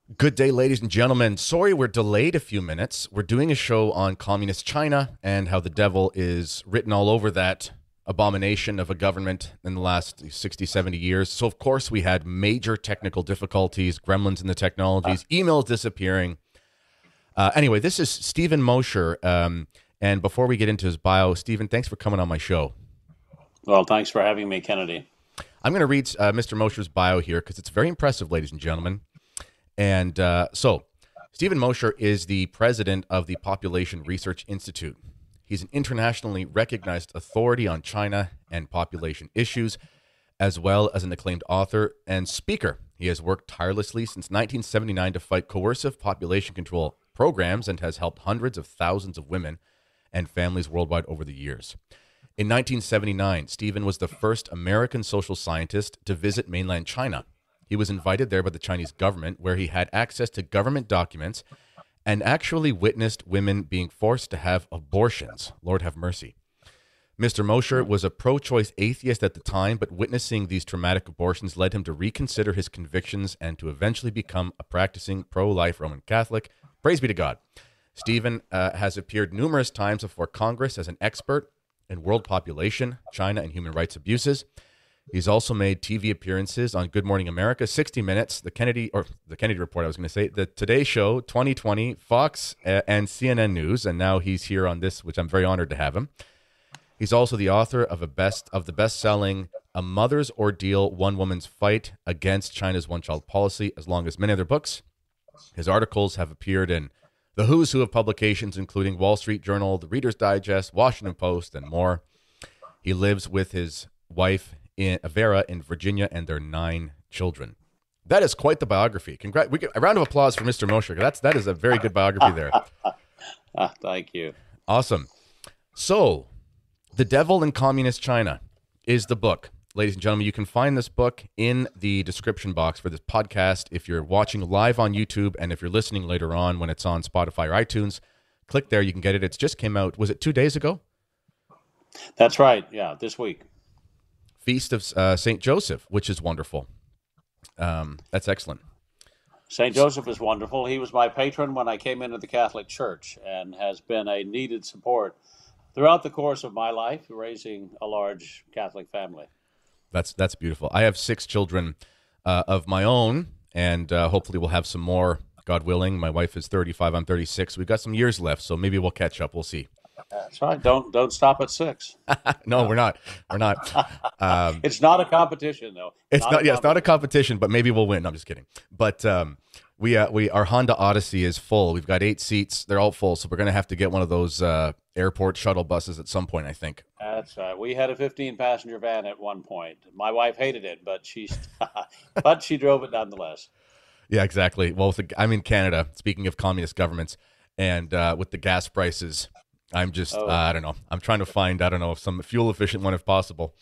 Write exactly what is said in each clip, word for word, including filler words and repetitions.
Good day, ladies and gentlemen. Sorry we're delayed a few minutes. We're doing a show on communist China and how the devil is written all over that abomination of a government in the last sixty, seventy years. So, of course, we had major technical difficulties, gremlins in the technologies, emails disappearing. Uh, anyway, this is Stephen Mosher. Um, and before we get into his bio, Stephen, thanks for coming on my show. Well, thanks for having me, Kennedy. I'm going to read uh, Mister Mosher's bio here because it's very impressive, ladies and gentlemen. And uh, so, Stephen Mosher is the president of the Population Research Institute. He's an internationally recognized authority on China and population issues, as well as an acclaimed author and speaker. He has worked tirelessly since nineteen seventy-nine to fight coercive population control programs and has helped hundreds of thousands of women and families worldwide over the years. In nineteen seventy-nine, Stephen was the first American social scientist to visit mainland China. He was invited there by the Chinese government, where he had access to government documents and actually witnessed women being forced to have abortions. Lord have mercy. Mister Mosher was a pro-choice atheist at the time, but witnessing these traumatic abortions led him to reconsider his convictions and to eventually become a practicing pro-life Roman Catholic. Praise be to God. Stephen uh, has appeared numerous times before Congress as an expert in world population, China, and human rights abuses. He's also made T V appearances on Good Morning America, sixty minutes, the Kennedy, or the Kennedy Report, I was going to say, the Today Show, twenty twenty, Fox, uh, and C N N News, and now he's here on this, which I'm very honored to have him. He's also the author of a best of the best-selling A Mother's Ordeal, One Woman's Fight Against China's One-Child Policy, as long as many other books. His articles have appeared in the who's who of publications, including Wall Street Journal, The Reader's Digest, Washington Post, and more. He lives with his wife, in Vera, in Virginia, and their nine children. That is quite the biography. Congrats! We get a round of applause for Mister Mosher. That's that is a very good biography there. Ah, thank you. Awesome. So, The Devil in Communist China is the book. Ladies and gentlemen, you can find this book in the description box for this podcast. If you're watching live on YouTube, and if you're listening later on when it's on Spotify or iTunes, click there. You can get it. It just came out. Was it two days ago? That's right. Yeah, this week. Feast of uh, Saint Joseph, which is wonderful. Um, that's excellent. Saint Joseph is wonderful. He was my patron when I came into the Catholic Church and has been a needed support throughout the course of my life, raising a large Catholic family. That's that's beautiful. I have six children uh, of my own, and uh, hopefully we'll have some more, God willing. My wife is thirty-five, I'm thirty-six. We've got some years left, so maybe we'll catch up. We'll see. That's right. Don't don't stop at six. No, we're not. We're not. Um, it's not a competition, though. It's not. not yeah, it's not a competition, but maybe we'll win. No, I'm just kidding. But um, we uh, we our Honda Odyssey is full. We've got eight seats. They're all full, so we're gonna have to get one of those uh, airport shuttle buses at some point, I think. That's right. We had a fifteen passenger van at one point. My wife hated it, but she but she drove it nonetheless. Yeah, exactly. Well, with the, I'm in Canada. Speaking of communist governments, and uh, with the gas prices. I'm just, oh. uh, I don't know. I'm trying to find, I don't know, some fuel efficient one if possible.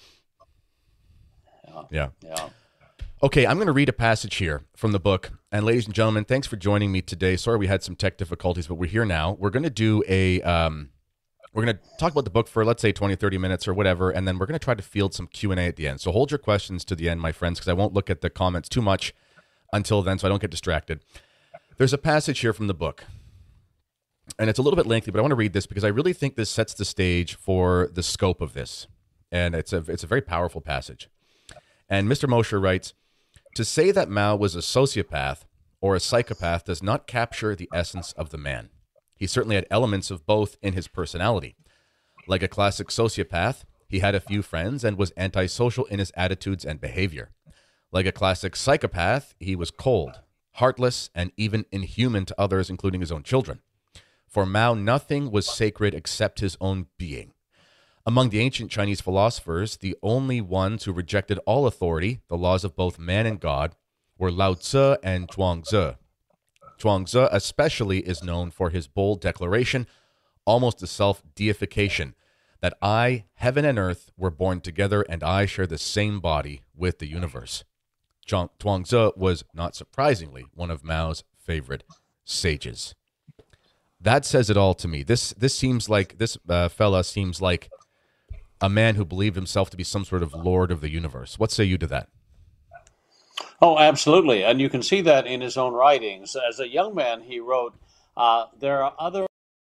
Yeah. Yeah. yeah. Okay, I'm going to read a passage here from the book. And ladies and gentlemen, thanks for joining me today. Sorry we had some tech difficulties, but we're here now. We're going to do a, um, we're going to talk about the book for, let's say, twenty, thirty minutes or whatever. And then we're going to try to field some Q and A at the end. So hold your questions to the end, my friends, because I won't look at the comments too much until then so I don't get distracted. There's a passage here from the book. And it's a little bit lengthy, but I want to read this because I really think this sets the stage for the scope of this. And it's a it's a very powerful passage. And Mister Mosher writes, to say that Mao was a sociopath or a psychopath does not capture the essence of the man. He certainly had elements of both in his personality. Like a classic sociopath, he had a few friends and was antisocial in his attitudes and behavior. Like a classic psychopath, he was cold, heartless, and even inhuman to others, including his own children. For Mao, nothing was sacred except his own being. Among the ancient Chinese philosophers, the only ones who rejected all authority, the laws of both man and God, were Lao Tzu and Zhuangzi. Zhuangzi especially is known for his bold declaration, almost a self-deification, that I, heaven and earth, were born together and I share the same body with the universe. Zhuangzi was, not surprisingly, one of Mao's favorite sages. That says it all to me. This this seems like, this uh, fella seems like a man who believed himself to be some sort of lord of the universe. What say you to that? Oh, absolutely. And you can see that in his own writings. As a young man, he wrote, uh, there are other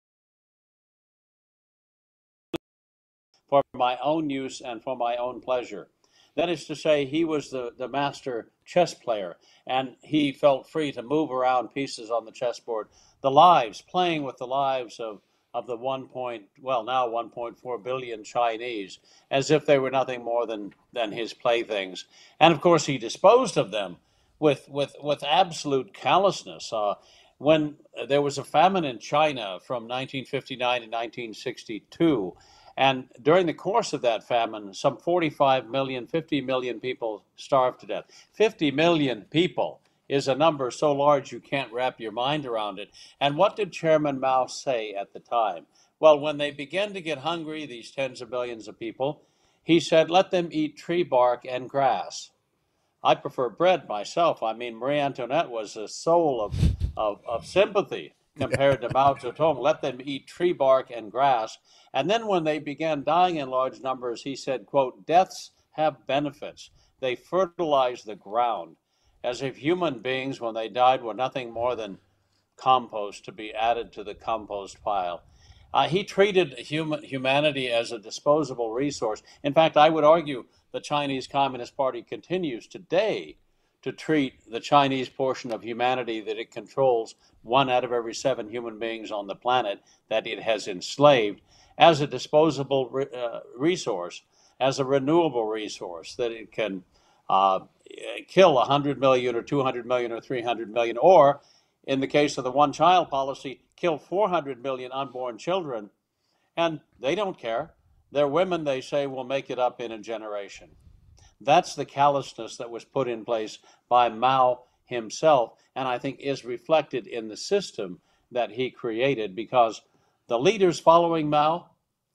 for my own use and for my own pleasure. That is to say, he was the, the master chess player, and he felt free to move around pieces on the chessboard. The lives, playing with the lives of, of the one point, well, now one point four billion Chinese, as if they were nothing more than, than his playthings. And of course, he disposed of them with, with, with absolute callousness. Uh, when there was a famine in China from nineteen fifty-nine to nineteen sixty-two, and during the course of that famine, some forty-five million, fifty million people starved to death. fifty million people is a number so large you can't wrap your mind around it. And what did Chairman Mao say at the time? Well, when they began to get hungry, these tens of millions of people, he said, let them eat tree bark and grass. I prefer bread myself. I mean, Marie Antoinette was a soul of, of, of sympathy compared to Mao Zedong. Let them eat tree bark and grass. And then when they began dying in large numbers, he said, quote, deaths have benefits. They fertilize the ground, as if human beings, when they died, were nothing more than compost to be added to the compost pile. Uh, he treated human, humanity as a disposable resource. In fact, I would argue the Chinese Communist Party continues today to treat the Chinese portion of humanity that it controls, one out of every seven human beings on the planet that it has enslaved, as a disposable re- uh, resource, as a renewable resource that it can uh, kill one hundred million or two hundred million or three hundred million, or in the case of the one-child policy, kill four hundred million unborn children, and they don't care. Their women, they say, will make it up in a generation. That's the callousness that was put in place by Mao himself, and I think is reflected in the system that he created, because the leaders following Mao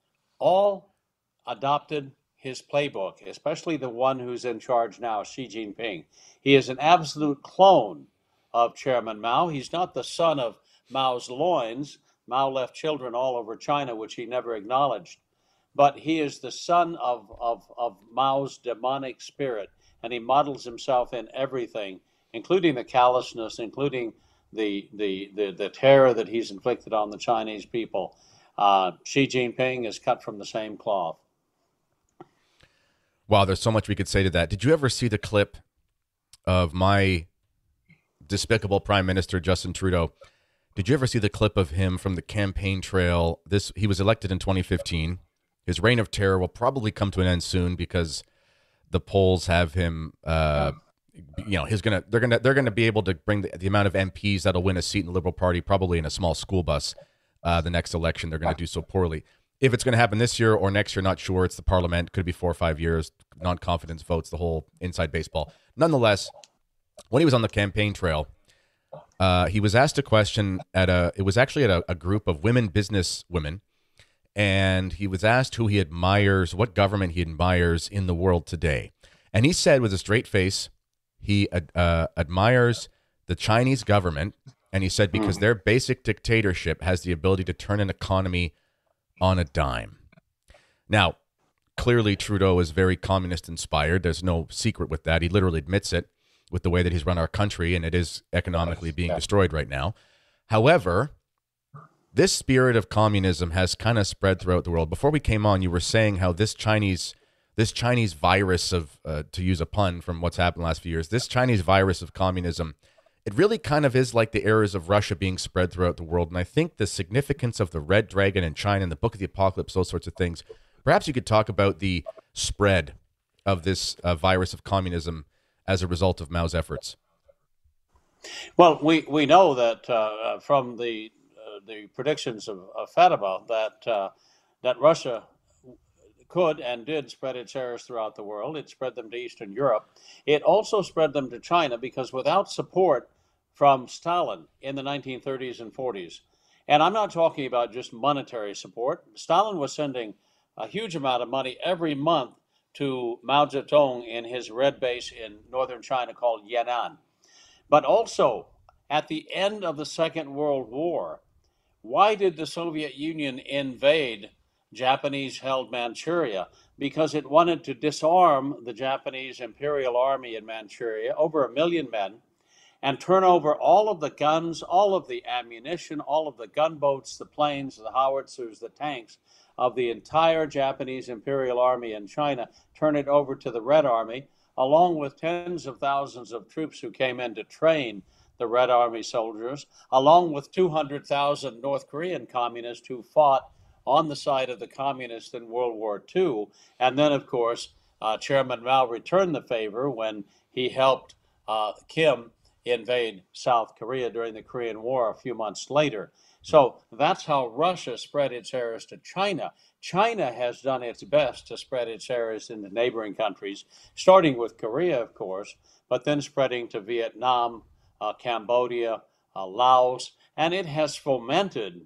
all adopted his playbook, especially the one who's in charge now, Xi Jinping. He is an absolute clone of Chairman Mao. He's not the son of Mao's loins. Mao left children all over China, which he never acknowledged. But he is the son of, of, of Mao's demonic spirit, and he models himself in everything, including the callousness, including the, the, the, the terror that he's inflicted on the Chinese people. Uh, Xi Jinping is cut from the same cloth. Wow, there's so much we could say to that. Did you ever see the clip of my despicable Prime Minister, Justin Trudeau? Did you ever see the clip of him from the campaign trail? This he was elected in twenty fifteen. His reign of terror will probably come to an end soon because the polls have him. Uh, you know, he's gonna. They're gonna. They're gonna be able to bring the, the amount of M Ps that'll win a seat in the Liberal Party, probably in a small school bus. Uh, the next election, they're going to do so poorly. If it's going to happen this year or next year, not sure. It's the Parliament. Could be four or five years. Non-confidence votes. The whole inside baseball. Nonetheless, when he was on the campaign trail, uh, he was asked a question at a. It was actually at a, a group of women business women. And he was asked who he admires, what government he admires in the world today. And he said with a straight face, he uh, admires the Chinese government. And he said because their basic dictatorship has the ability to turn an economy on a dime. Now, clearly Trudeau is very communist inspired. There's no secret with that. He literally admits it with the way that he's run our country, and it is economically being destroyed right now. However, this spirit of communism has kind of spread throughout the world. Before we came on, you were saying how this Chinese, this Chinese virus of, uh, to use a pun from what's happened the last few years, this Chinese virus of communism, it really kind of is like the errors of Russia being spread throughout the world. And I think the significance of the Red Dragon in China and the Book of the Apocalypse, those sorts of things, perhaps you could talk about the spread of this uh, virus of communism as a result of Mao's efforts. Well, we, we know that uh, from the the predictions of, of Fatima that uh, that Russia could and did spread its errors throughout the world. It spread them to Eastern Europe. It also spread them to China, because without support from Stalin in the nineteen thirties and forties, and I'm not talking about just monetary support, Stalin was sending a huge amount of money every month to Mao Zedong in his red base in northern China called Yan'an. But also, at the end of the Second World War, why did the Soviet Union invade Japanese-held Manchuria because it wanted to disarm the Japanese Imperial Army in Manchuria, over a million men, and turn over all of the guns, all of the ammunition, all of the gunboats, the planes, the howitzers, the tanks of the entire Japanese Imperial Army in China, turn it over to the Red Army, along with tens of thousands of troops who came in to train the Red Army soldiers, along with two hundred thousand North Korean communists who fought on the side of the communists in World War Two. And then, of course, uh, Chairman Mao returned the favor when he helped uh, Kim invade South Korea during the Korean War a few months later. So that's how Russia spread its errors to China. China has done its best to spread its errors into neighboring countries, starting with Korea, of course, but then spreading to Vietnam, uh, Cambodia, uh, Laos, and it has fomented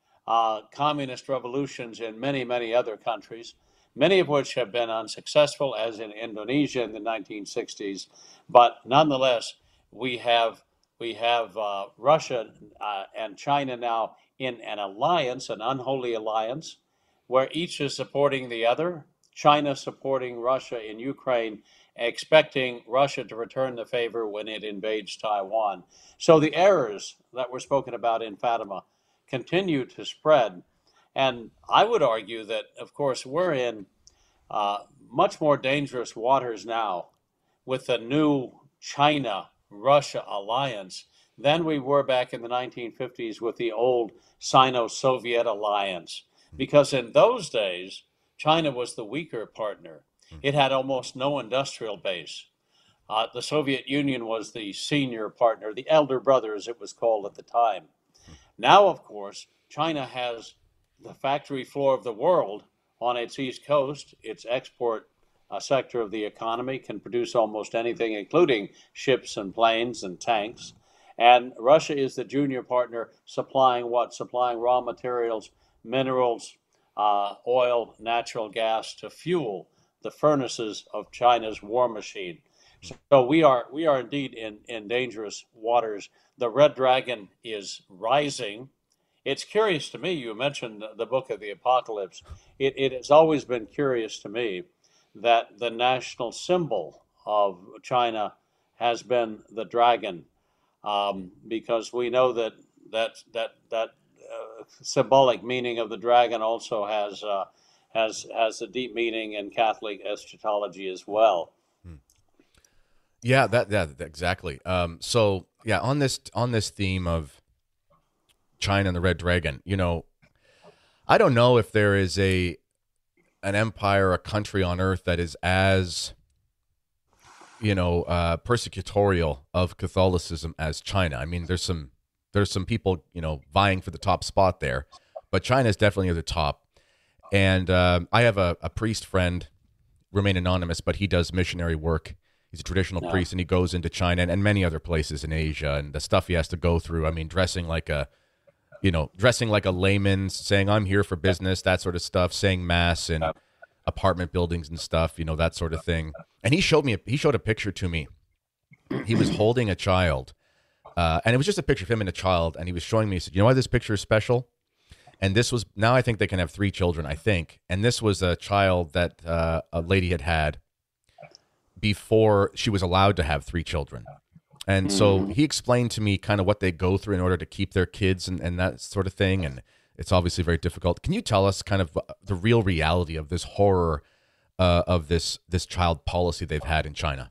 uh, communist revolutions in many, many other countries, many of which have been unsuccessful, as in Indonesia in the nineteen sixties. But nonetheless, we have we have uh, Russia uh, and China now in an alliance, an unholy alliance, where each is supporting the other. China supporting Russia in Ukraine, expecting Russia to return the favor when it invades Taiwan. So the errors that were spoken about in Fatima continue to spread. And I would argue that, of course, we're in uh, much more dangerous waters now with the new China-Russia alliance than we were back in the nineteen fifties with the old Sino-Soviet alliance. Because in those days, China was the weaker partner. It had almost no industrial base. Uh, the Soviet Union was the senior partner, the elder brother, as it was called at the time. Now, of course, China has the factory floor of the world on its east coast. Its export uh, sector of the economy can produce almost anything, including ships and planes and tanks. And Russia is the junior partner, supplying what? Supplying raw materials, minerals, uh, oil, natural gas to fuel the furnaces of China's war machine. So we are we are indeed in, in dangerous waters. The Red Dragon is rising. It's curious to me, you mentioned the book of the Apocalypse. It, it has always been curious to me that the national symbol of China has been the dragon, um, because we know that that that that uh, symbolic meaning of the dragon also has uh, has has a deep meaning in Catholic eschatology as well. Yeah, that that exactly. Um, so yeah, on this on this theme of China and the Red Dragon, you know, I don't know if there is a an empire, a country on earth that is as, you know, uh, persecutorial of Catholicism as China. I mean, there's some there's some people, you know, vying for the top spot there, but China is definitely at the top. And uh, I have a, a priest friend, remain anonymous, but he does missionary work. He's a traditional Yeah. priest, and he goes into China and, and many other places in Asia, and the stuff he has to go through. I mean, dressing like a, you know, dressing like a layman, saying I'm here for business, that sort of stuff, saying mass in apartment buildings and stuff, you know, that sort of thing. And he showed me, a, he showed a picture to me. He was holding a child, uh, and it was just a picture of him and a child, and he was showing me, he said, you know why this picture is special? And this was, now I think they can have three children, I think. And this was a child that uh, a lady had had before she was allowed to have three children. And so he explained to me kind of what they go through in order to keep their kids and, and that sort of thing. And it's obviously very difficult. Can you tell us kind of the real reality of this horror uh, of this this child policy they've had in China?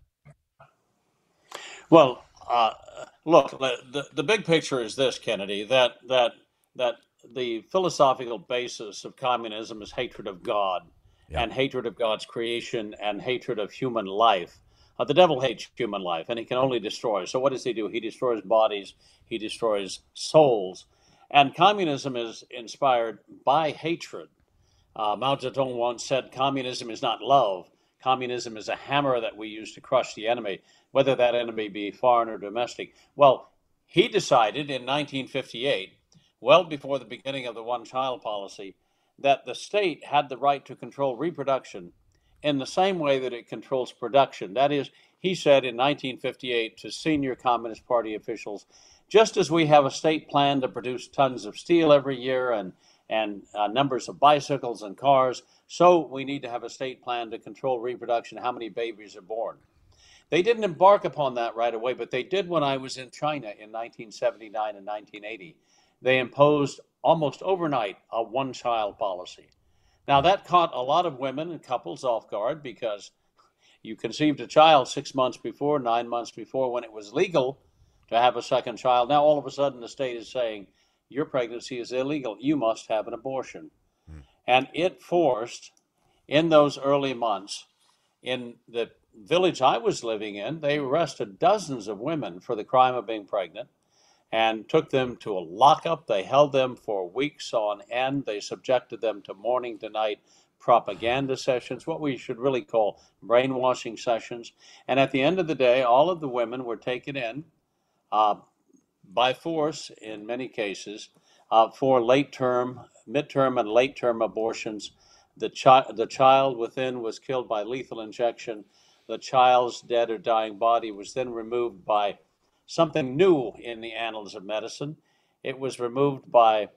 Well, uh, look, the, the big picture is this, Kennedy, that that that the philosophical basis of communism is hatred of God. Yeah. And hatred of God's creation and hatred of human life. Uh, the devil hates human life, and he can only destroy. So what does he do? He destroys bodies. He destroys souls. And communism is inspired by hatred. Uh, Mao Zedong once said, communism is not love. Communism is a hammer that we use to crush the enemy, whether that enemy be foreign or domestic. Well, he decided in nineteen fifty-eight, well before the beginning of the one-child policy, that the state had the right to control reproduction in the same way that it controls production. That is, he said in nineteen fifty-eight to senior Communist Party officials, just as we have a state plan to produce tons of steel every year and, and uh, numbers of bicycles and cars. So we need to have a state plan to control reproduction, how many babies are born. They didn't embark upon that right away, but they did when I was in China in nineteen seventy-nine and nineteen eighty. They imposed almost overnight a one-child policy. Now, that caught a lot of women and couples off guard because you conceived a child six months before, nine months before, when it was legal to have a second child. Now, all of a sudden, the state is saying, your pregnancy is illegal. You must have an abortion. Mm. And it forced, in those early months, in the village I was living in, they arrested dozens of women for the crime of being pregnant and took them to a lockup. They held them for weeks on end. They subjected them to morning to night propaganda sessions, what we should really call brainwashing sessions. And at the end of the day, all of the women were taken in uh, by force in many cases uh, for late term, midterm and late term abortions. The, chi- the child within was killed by lethal injection. The child's dead or dying body was then removed by something new in the annals of medicine. It was removed by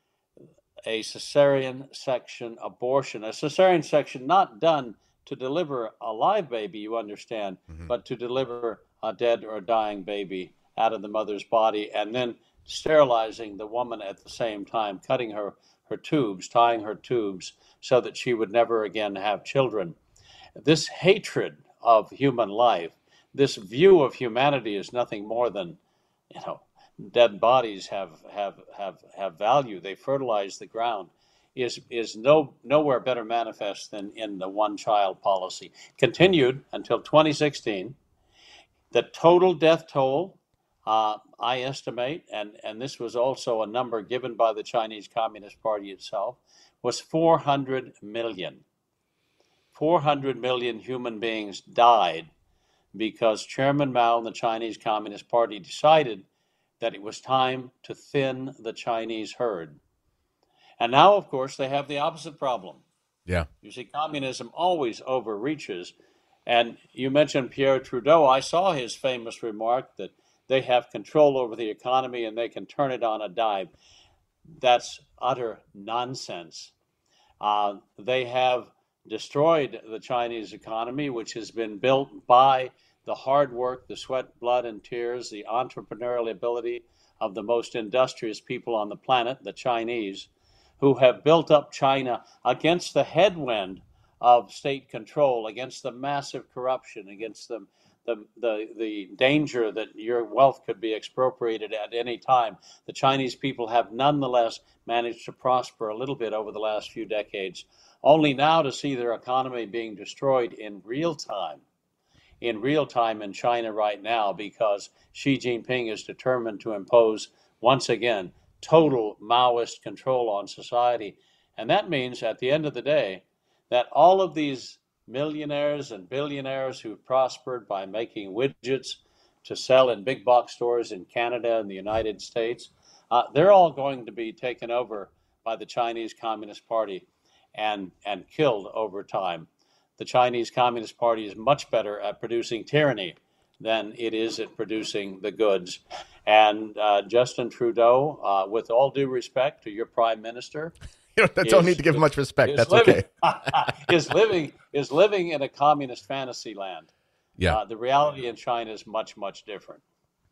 a cesarean section abortion, a cesarean section not done to deliver a live baby, you understand, mm-hmm. but to deliver a dead or dying baby out of the mother's body, and then sterilizing the woman at the same time, cutting her, her tubes, tying her tubes so that she would never again have children. This hatred of human life, this view of humanity as nothing more than, you know, dead bodies have have have have value. They fertilize the ground. Is is no nowhere better manifest than in the one-child policy. Continued until twenty sixteen. The total death toll, uh, I estimate, and and this was also a number given by the Chinese Communist Party itself, was four hundred million. four hundred million human beings died because Chairman Mao and the Chinese Communist Party decided that it was time to thin the Chinese herd. And now, of course, they have the opposite problem. Yeah. You see, communism always overreaches. And you mentioned Pierre Trudeau. I saw his famous remark that they have control over the economy and they can turn it on a dime. That's utter nonsense. Uh, they have destroyed the Chinese economy, which has been built by the hard work, the sweat, blood, and tears, the entrepreneurial ability of the most industrious people on the planet, the Chinese, who have built up China against the headwind of state control, against the massive corruption, against the, the, the, the danger that your wealth could be expropriated at any time. The Chinese people have nonetheless managed to prosper a little bit over the last few decades, only now to see their economy being destroyed in real time. in real time in China right now, because Xi Jinping is determined to impose, once again, total Maoist control on society. And that means, at the end of the day, that all of these millionaires and billionaires who've prospered by making widgets to sell in big box stores in Canada and the United States, uh, they're all going to be taken over by the Chinese Communist Party and, and killed over time. The Chinese Communist Party is much better at producing tyranny than it is at producing the goods. And uh, Justin Trudeau, uh, with all due respect to your prime minister, you don't, don't need to give much respect. That's living, okay. is living is living in a communist fantasy land. Yeah. Uh, the reality in China is much, much different.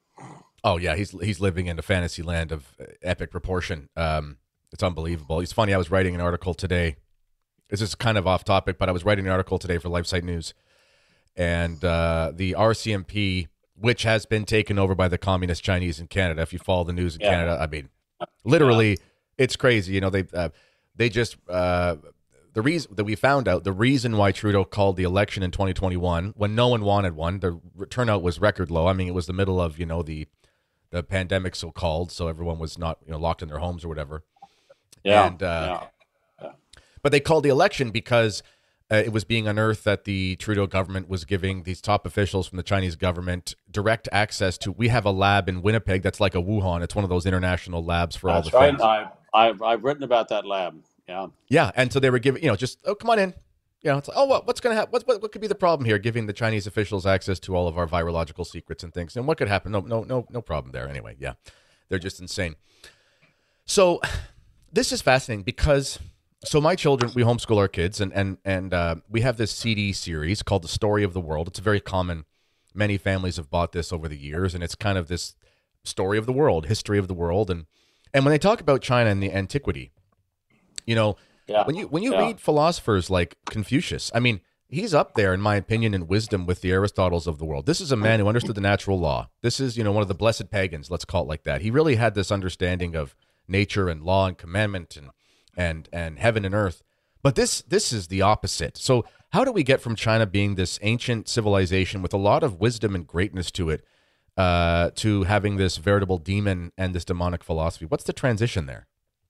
Oh yeah, he's he's living in a fantasy land of epic proportion. Um, it's unbelievable. It's funny. I was writing an article today. This is kind of off topic, but I was writing an article today for LifeSite News, and uh, the R C M P, which has been taken over by the communist Chinese in Canada. If you follow the news in yeah. Canada, I mean, literally, yeah. it's crazy. You know, they uh, they just uh, the reason that we found out the reason why Trudeau called the election in twenty twenty-one when no one wanted one. The turnout was record low. I mean, it was the middle of you know the the pandemic, so called, so everyone was not you know locked in their homes or whatever. Yeah. And, uh, yeah. But they called the election because uh, it was being unearthed that the Trudeau government was giving these top officials from the Chinese government direct access to. We have a lab in Winnipeg that's like a Wuhan. It's one of those international labs for that's all the right. things. I, I've I've written about that lab. Yeah. Yeah, and so they were giving, you know, just oh come on in. You know, it's like, oh what, what's going to happen? What, what what could be the problem here? Giving the Chinese officials access to all of our virological secrets and things, and what could happen? No no no no problem there. Anyway, yeah, they're just insane. So. This is fascinating because so my children, we homeschool our kids, and and and uh, we have this C D series called The Story of the World. It's very common. Many families have bought this over the years, and it's kind of this story of the world, history of the world, and and when they talk about China and the antiquity, you know, Yeah, when you when you yeah. read philosophers like Confucius, I mean, he's up there in my opinion in wisdom with the Aristotles of the world. This is a man who understood the natural law. This is, you know, one of the blessed pagans, let's call it like that. He really had this understanding of nature and law and commandment and and and heaven and earth. But this this is the opposite. So how do we get from China being this ancient civilization with a lot of wisdom and greatness to it, uh, to having this veritable demon and this demonic philosophy? What's the transition there?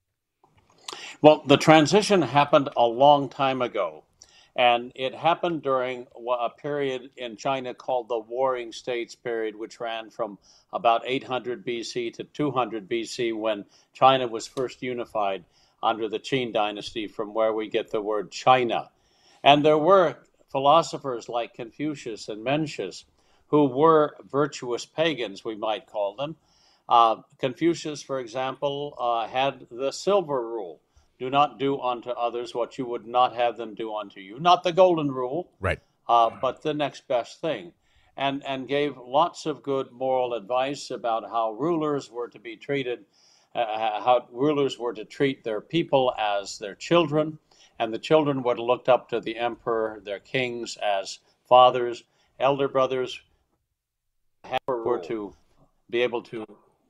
Well, the transition happened a long time ago, and it happened during a period in China called the Warring States period, which ran from about eight hundred B C to two hundred B C, when China was first unified under the Qin dynasty, from where we get the word China. And there were philosophers like Confucius and Mencius who were virtuous pagans, we might call them. Uh, Confucius, for example, uh, had the silver rule. Do not do unto others what you would not have them do unto you. Not the golden rule, Right. uh, but the next best thing. And, and gave lots of good moral advice about how rulers were to be treated, uh, how rulers were to treat their people as their children, and the children would have looked up to the emperor, their kings, as fathers. Elder brothers were to be able to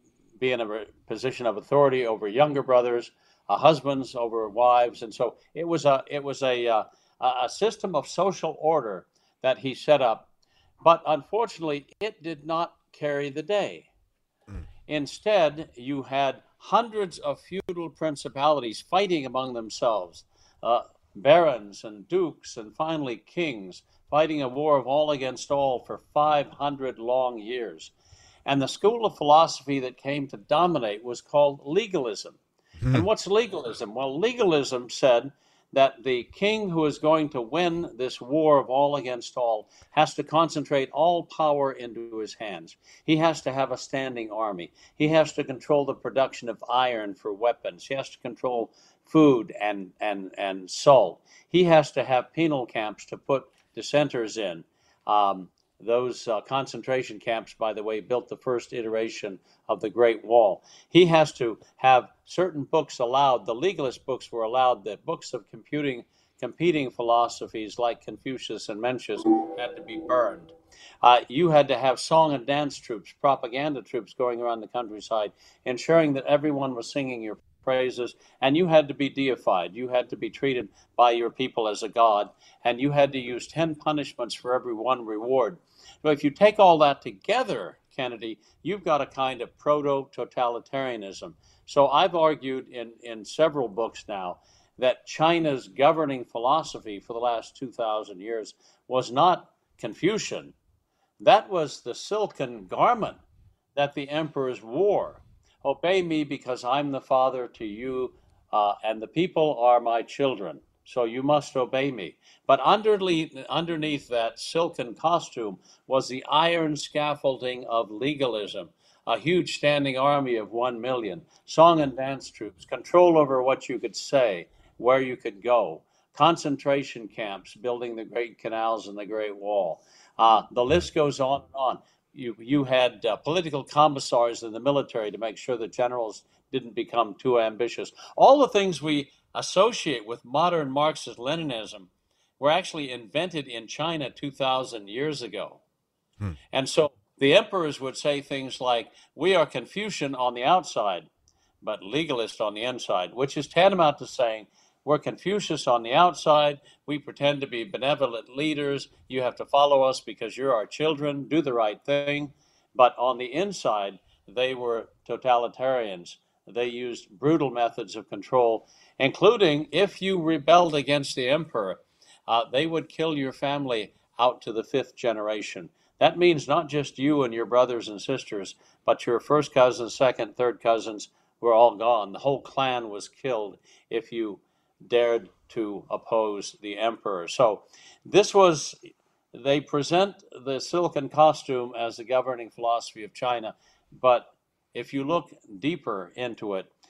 be in a position of authority over younger brothers, uh, husbands over wives, and so it was a it was a uh, a system of social order that he set up, but unfortunately, it did not carry the day. Mm. Instead, you had hundreds of feudal principalities fighting among themselves, uh, barons and dukes, and finally kings, fighting a war of all against all for five hundred long years. And the school of philosophy that came to dominate was called legalism. Hmm. And what's legalism? Well, legalism said that the king who is going to win this war of all against all has to concentrate all power into his hands. He has to have a standing army. He has to control the production of iron for weapons. He has to control food and, and, and salt. He has to have penal camps to put dissenters in. Um, Those uh, concentration camps, by the way, built the first iteration of the Great Wall. He has to have certain books allowed. The legalist books were allowed. The books of computing, competing philosophies like Confucius and Mencius had to be burned. Uh, you had to have song and dance troops, propaganda troops going around the countryside, ensuring that everyone was singing your praises, and you had to be deified. You had to be treated by your people as a god, and you had to use ten punishments for every one reward. But if you take all that together, Kennedy, you've got a kind of proto-totalitarianism. So I've argued in, in several books now that China's governing philosophy for the last two thousand years was not Confucian. That was the silken garment that the emperors wore. Obey me because I'm the father to you, uh, and the people are my children. So you must obey me. But underneath, underneath that silken costume was the iron scaffolding of legalism, a huge standing army of one million, song and dance troops, control over what you could say, where you could go, concentration camps, building the great canals and the Great Wall. Uh, the list goes on and on. You, you had uh, political commissars in the military to make sure the generals didn't become too ambitious. All the things we associate with modern Marxist-Leninism were actually invented in China two thousand years ago. Hmm. And so the emperors would say things like, we are Confucian on the outside, but legalist on the inside, which is tantamount to saying, we're Confucius on the outside. We pretend to be benevolent leaders. You have to follow us because you're our children. Do the right thing. But on the inside, they were totalitarians. They used brutal methods of control, including if you rebelled against the emperor, uh, they would kill your family out to the fifth generation. That means not just you and your brothers and sisters, but your first cousins, second, third cousins were all gone. The whole clan was killed if you dared to oppose the emperor. So this was, they present the silken costume as the governing philosophy of China, but if you look deeper into it,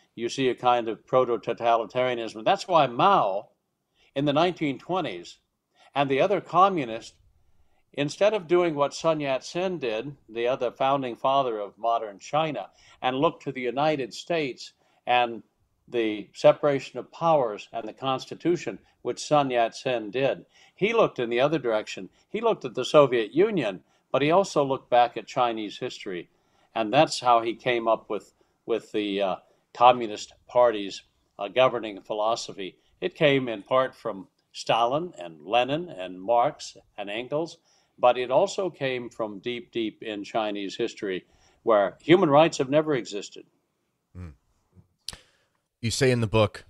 you see a kind of proto-totalitarianism. That's why Mao, in the nineteen twenties, and the other communists, instead of doing what Sun Yat-sen did, the other founding father of modern China, and looked to the United States and the separation of powers and the Constitution, which Sun Yat-sen did, he looked in the other direction. He looked at the Soviet Union, but he also looked back at Chinese history. And that's how he came up with, with the uh, Communist Party's uh, governing philosophy. It came in part from Stalin and Lenin and Marx and Engels, but it also came from deep, deep in Chinese history, where human rights have never existed. Mm. You say in the book,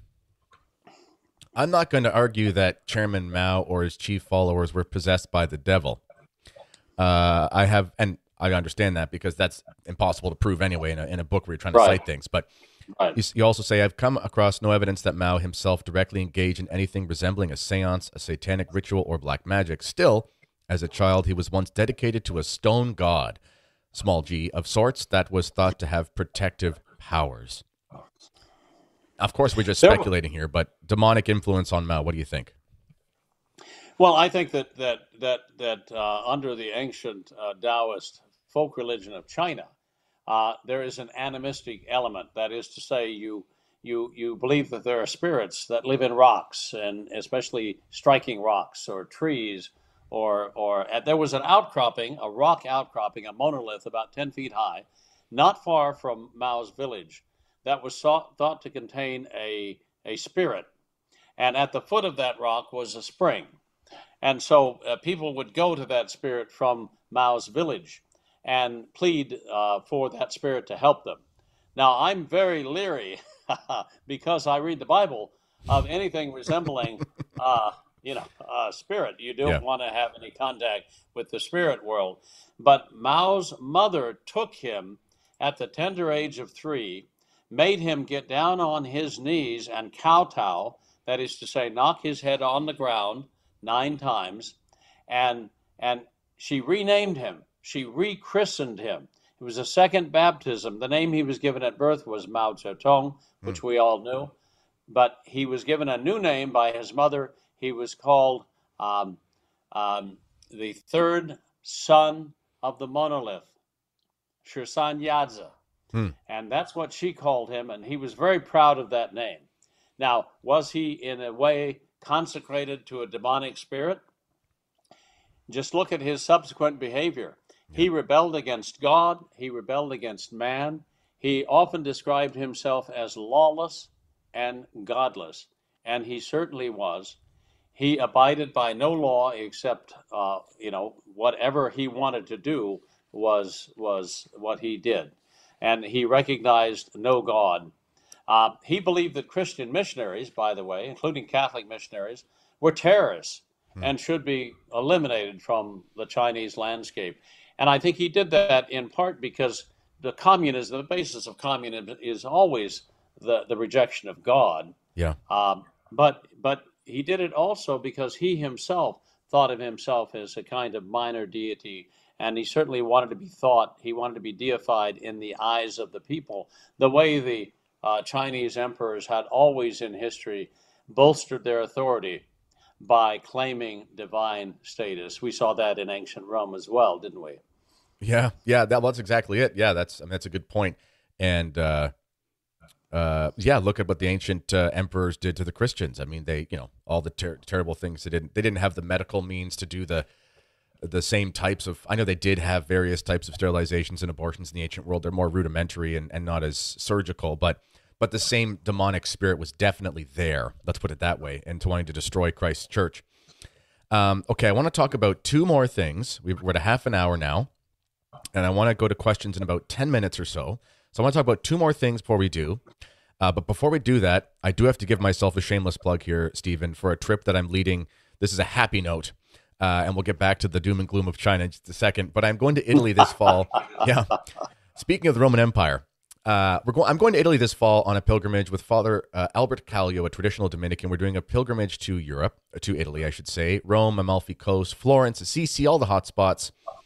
I'm not going to argue that Chairman Mao or his chief followers were possessed by the devil. Uh, I have, and I understand that because that's impossible to prove anyway in a, in a book where you're trying to Right. cite things. But Right. you, you also say, I've come across no evidence that Mao himself directly engaged in anything resembling a seance, a satanic ritual, or black magic. Still, as a child, he was once dedicated to a stone god, small g, of sorts that was thought to have protective powers. Of course, we're just There- speculating here, but demonic influence on Mao, what do you think? Well, I think that that that that uh, under the ancient uh, Taoist folk religion of China, uh, there is an animistic element. That is to say, you you you believe that there are spirits that live in rocks, and especially striking rocks or trees, or or and there was an outcropping, a rock outcropping, a monolith about ten feet high, not far from Mao's village, that was thought, thought to contain a a spirit, and at the foot of that rock was a spring. And so uh, people would go to that spirit from Mao's village and plead uh, for that spirit to help them. Now, I'm very leery because I read the Bible of anything resembling, uh, you know, a spirit. You don't Yeah. want to have any contact with the spirit world. But Mao's mother took him at the tender age of three, made him get down on his knees and kowtow, that is to say, knock his head on the ground nine times, and and she renamed him. She rechristened him. It was a second baptism. The name he was given at birth was Mao Zedong, which we all knew, but he was given a new name by his mother. He was called um, um, the third son of the monolith, Shirsan Yadza. Hmm. And that's what she called him, and he was very proud of that name. Now, was he in a way consecrated to a demonic spirit? Just look at his subsequent behavior. He rebelled against God. He rebelled against man. He often described himself as lawless and godless, and he certainly was. He abided by no law except, uh, you know, whatever he wanted to do was was what he did, and he recognized no God. Uh, he believed that Christian missionaries, by the way, including Catholic missionaries, were terrorists and should be eliminated from the Chinese landscape. And I think he did that in part because the communism, the basis of communism is always the, the rejection of God. Yeah. Um, but but he did it also because he himself thought of himself as a kind of minor deity, and he certainly wanted to be thought, he wanted to be deified in the eyes of the people, the way the Uh, Chinese emperors had always in history bolstered their authority by claiming divine status. We saw that in ancient Rome as well, didn't we? Yeah, yeah, that, well, that's exactly it. Yeah, that's I mean, that's a good point. And uh, uh, yeah, look at what the ancient uh, emperors did to the Christians. I mean, they, you know, all the ter- terrible things they didn't. They didn't have the medical means to do the the same types of. I know they did have various types of sterilizations and abortions in the ancient world. They're more rudimentary and, and not as surgical, but but the same demonic spirit was definitely there. Let's put it that way, and to wanting to destroy Christ's church. Um, okay, I want to talk about two more things. We're at a half an hour now, and I want to go to questions in about ten minutes or so. So I want to talk about two more things before we do. Uh, but before we do that, I do have to give myself a shameless plug here, Stephen, for a trip that I'm leading. This is a happy note, uh, and we'll get back to the doom and gloom of China in just a second. But I'm going to Italy this fall. Yeah. Speaking of the Roman Empire, uh, we're going. I'm going to Italy this fall on a pilgrimage with Father uh, Albert Callio, a traditional Dominican. We're doing a pilgrimage to Europe, to Italy, I should say. Rome, Amalfi Coast, Florence, Assisi, all the hot spots.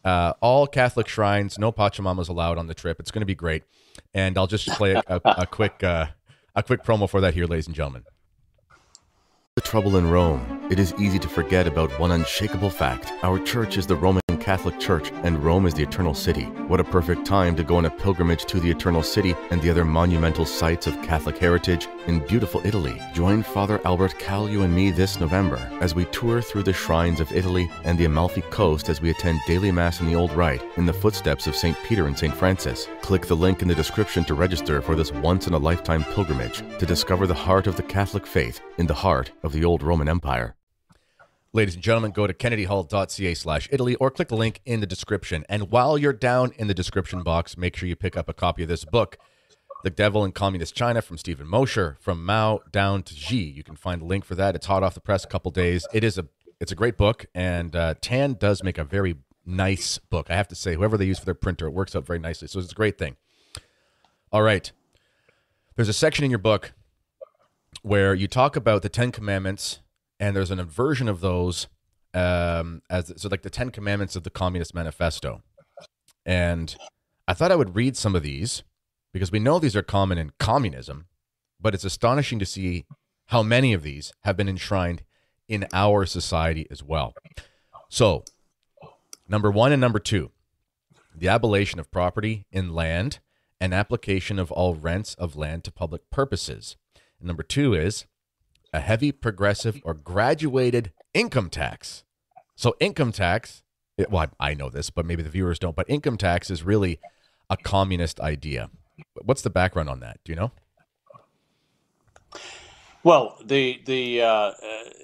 Uh, all Catholic shrines, no Pachamamas allowed on the trip. It's going to be great. And I'll just play a, a, a quick uh, a quick promo for that here, ladies and gentlemen. The trouble in Rome. It is easy to forget about one unshakable fact. Our church is the Roman Catholic Church, and Rome is the Eternal City. What a perfect time to go on a pilgrimage to the Eternal City and the other monumental sites of Catholic heritage in beautiful Italy. Join Father Albert Callio and me this November as we tour through the shrines of Italy and the Amalfi Coast as we attend daily Mass in the Old Rite in the footsteps of Saint Peter and Saint Francis. Click the link in the description to register for this once-in-a-lifetime pilgrimage to discover the heart of the Catholic faith in the heart of the old Roman Empire. Ladies and gentlemen, go to kennedyhall.ca slash Italy or click the link in the description. And while you're down in the description box, make sure you pick up a copy of this book, The Devil in Communist China, from Stephen Mosher, From Mao Down to Xi. You can find a link for that. It's hot off the press a couple days. It is a it's a great book, and uh, Tan does make a very nice book. I have to say, whoever they use for their printer, it works out very nicely. So it's a great thing. All right. There's a section in your book where you talk about the Ten Commandments, and there's an inversion of those um, as so like the Ten Commandments of the Communist Manifesto. And I thought I would read some of these because we know these are common in communism, but it's astonishing to see how many of these have been enshrined in our society as well. So, number one and number two, the abolition of property in land and application of all rents of land to public purposes. And number two is a heavy, progressive, or graduated income tax. So income tax, it, well, I know this, but maybe the viewers don't, but income tax is really a communist idea. What's the background on that? Do you know? Well, the the uh, uh,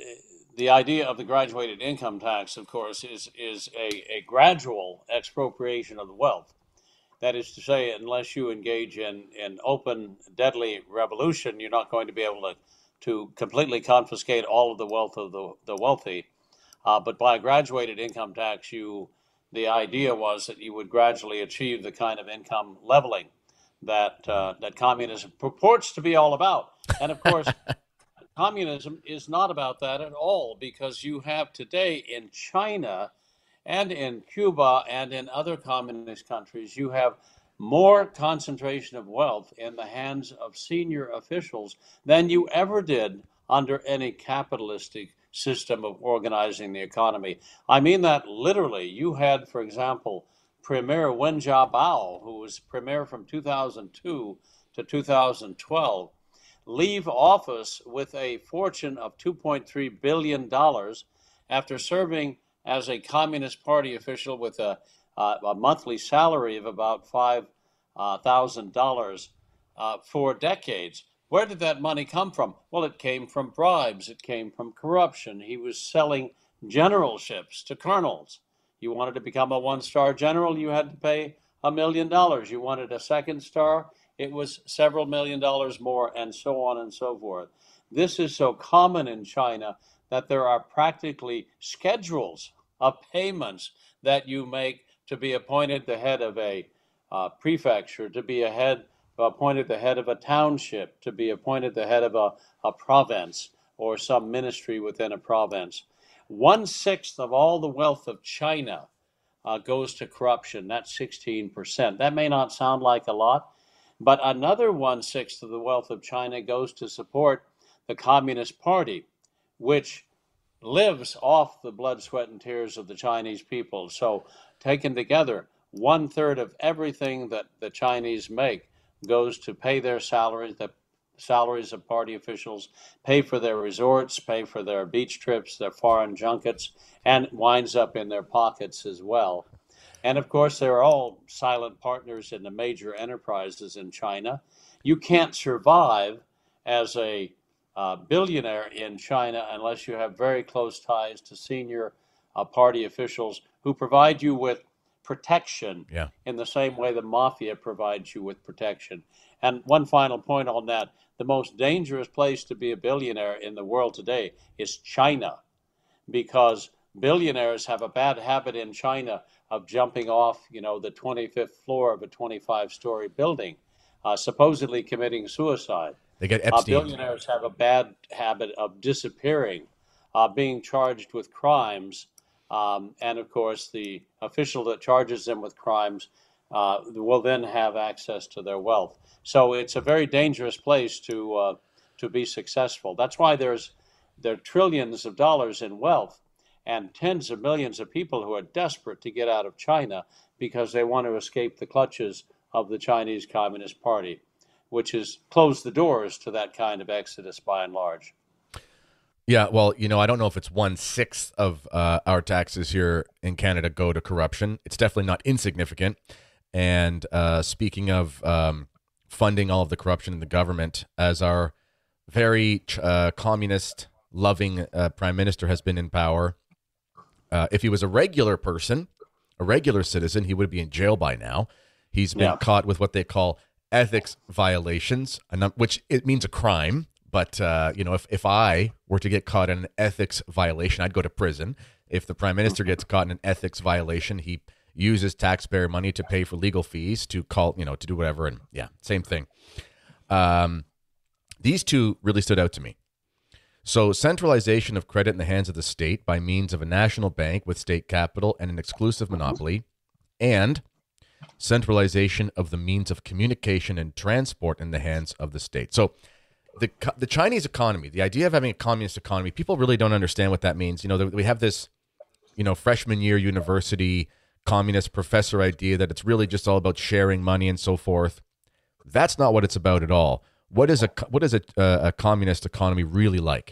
the idea of the graduated income tax, of course, is is a, a gradual expropriation of the wealth. That is to say, unless you engage in, in open, deadly revolution, you're not going to be able to to completely confiscate all of the wealth of the, the wealthy. Uh, but by a graduated income tax, you the idea was that you would gradually achieve the kind of income leveling that uh, that communism purports to be all about. And of course, communism is not about that at all, because you have today in China and in Cuba and in other communist countries, you have more concentration of wealth in the hands of senior officials than you ever did under any capitalistic system of organizing the economy. I mean that literally. You had, for example, Premier Wen Jiabao, who was premier from two thousand two to two thousand twelve, leave office with a fortune of two point three billion dollars after serving as a Communist Party official with a Uh, a monthly salary of about five thousand dollars uh, for decades. Where did that money come from? Well, it came from bribes. It came from corruption. He was selling generalships to colonels. You wanted to become a one-star general, you had to pay a million dollars. You wanted a second star, it was several million dollars more, and so on and so forth. This is so common in China that there are practically schedules of payments that you make to be appointed the head of a uh, prefecture, to be a head, appointed the head of a township, to be appointed the head of a, a province or some ministry within a province. One-sixth of all the wealth of China uh, goes to corruption. That's sixteen percent. That may not sound like a lot, but another one-sixth of the wealth of China goes to support the Communist Party, which lives off the blood, sweat, and tears of the Chinese people. So taken together, one-third of everything that the Chinese make goes to pay their salaries, the salaries of party officials, pay for their resorts, pay for their beach trips, their foreign junkets, and winds up in their pockets as well. And of course, they're all silent partners in the major enterprises in China. You can't survive as a uh, billionaire in China unless you have very close ties to senior uh, party officials who provide you with protection yeah. in the same way the mafia provides you with protection. And one final point on that, the most dangerous place to be a billionaire in the world today is China, because billionaires have a bad habit in China of jumping off, you know, the twenty-fifth floor of a twenty-five story building, uh, supposedly committing suicide. They get Epstein. Uh, billionaires have a bad habit of disappearing, uh, being charged with crimes Um, and of course, the official that charges them with crimes uh, will then have access to their wealth. So it's a very dangerous place to uh, to be successful. That's why there's there are trillions of dollars in wealth and tens of millions of people who are desperate to get out of China because they want to escape the clutches of the Chinese Communist Party, which has closed the doors to that kind of exodus by and large. Yeah, well, you know, I don't know if it's one sixth of uh, our taxes here in Canada go to corruption. It's definitely not insignificant. And uh, speaking of um, funding all of the corruption in the government, as our very uh, communist-loving uh, prime minister has been in power, uh, if he was a regular person, a regular citizen, he would be in jail by now. He's been Yeah. caught with what they call ethics violations, which it means a crime. But, uh, you know, if, if I were to get caught in an ethics violation, I'd go to prison. If the prime minister gets caught in an ethics violation, he uses taxpayer money to pay for legal fees, to call, you know, to do whatever. And yeah, same thing. Um, these two really stood out to me. So centralization of credit in the hands of the state by means of a national bank with state capital and an exclusive monopoly, and centralization of the means of communication and transport in the hands of the state. So the the Chinese economy, the idea of having a communist economy, people really don't understand what that means. You know, we have this, you know, freshman year university communist professor idea that it's really just all about sharing money and so forth. That's not what it's about at all. What is a what is a, a communist economy really like?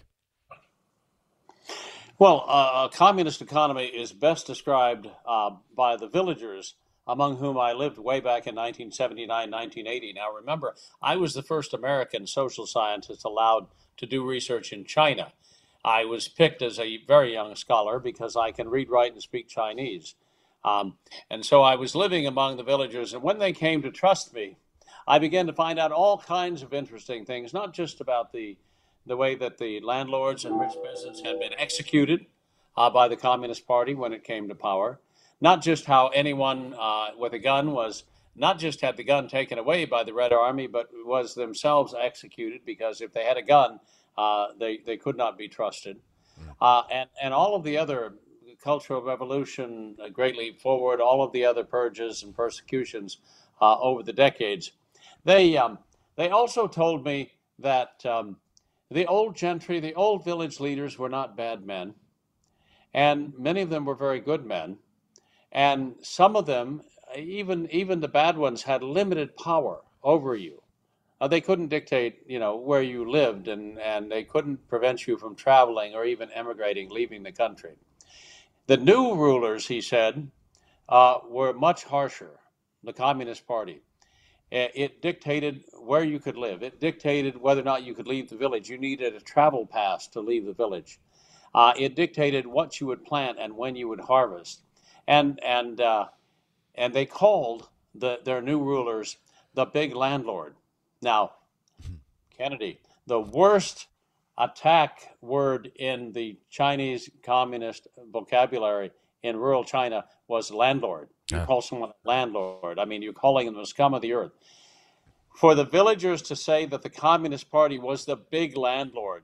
Well, uh, a communist economy is best described uh, by the villagers, among whom I lived way back in nineteen seventy-nine, nineteen eighty. Now, remember, I was the first American social scientist allowed to do research in China. I was picked as a very young scholar because I can read, write, and speak Chinese. Um, and so I was living among the villagers, and when they came to trust me, I began to find out all kinds of interesting things, not just about the the way that the landlords and rich peasants had been executed uh, by the Communist Party when it came to power, not just how anyone uh, with a gun was not just had the gun taken away by the Red Army, but was themselves executed because if they had a gun, uh, they, they could not be trusted. Uh, and, and all of the other Cultural Revolution, uh, Great Leap Forward, all of the other purges and persecutions uh, over the decades. They, um, they also told me that um, the old gentry, the old village leaders were not bad men, and many of them were very good men. And some of them, even even the bad ones, had limited power over you. Uh, they couldn't dictate, you know, where you lived, and, and they couldn't prevent you from traveling or even emigrating, leaving the country. The new rulers, he said, uh, were much harsher. The Communist Party. It dictated where you could live. It dictated whether or not you could leave the village. You needed a travel pass to leave the village. Uh, it dictated what you would plant and when you would harvest. And and uh, and they called the, their new rulers the big landlord. Now, Kennedy, the worst attack word in the Chinese communist vocabulary in rural China was landlord. You call someone a landlord. I mean, you're calling them the scum of the earth. For the villagers to say that the Communist Party was the big landlord,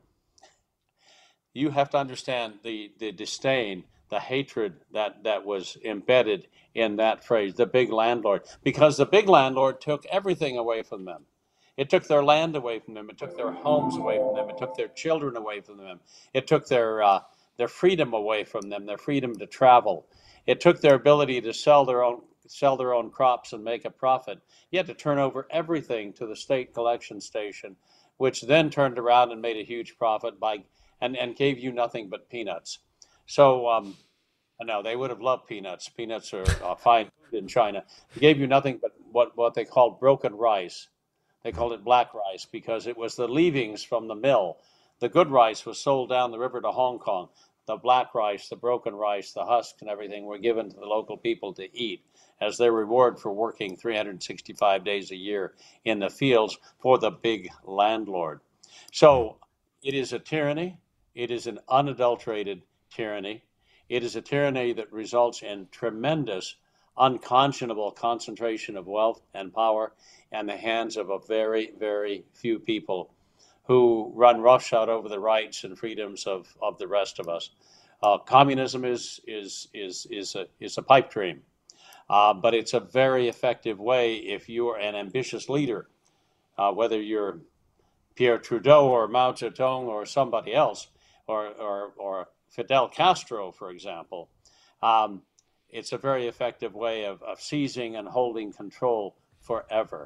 you have to understand the, the disdain, the hatred that, that was embedded in that phrase, the big landlord, because the big landlord took everything away from them. It took their land away from them. It took their homes away from them. It took their children away from them. It took their uh, their freedom away from them, their freedom to travel. It took their ability to sell their own sell their own crops and make a profit. You had to turn over everything to the state collection station, which then turned around and made a huge profit by and, and gave you nothing but peanuts. So um, no, they would have loved peanuts. Peanuts are uh, fine food in China. They gave you nothing but what, what they called broken rice. They called it black rice because it was the leavings from the mill. The good rice was sold down the river to Hong Kong. The black rice, the broken rice, the husks and everything were given to the local people to eat as their reward for working three hundred sixty-five days a year in the fields for the big landlord. So it is a tyranny. It is an unadulterated tyranny. It is a tyranny that results in tremendous, unconscionable concentration of wealth and power in the hands of a very, very few people who run roughshod over the rights and freedoms of, of the rest of us. Uh, communism is is is is a is a pipe dream, uh, but it's a very effective way if you are an ambitious leader, uh, whether you're Pierre Trudeau or Mao Zedong or somebody else, or or, or Fidel Castro, for example. Um, it's a very effective way of, of seizing and holding control forever.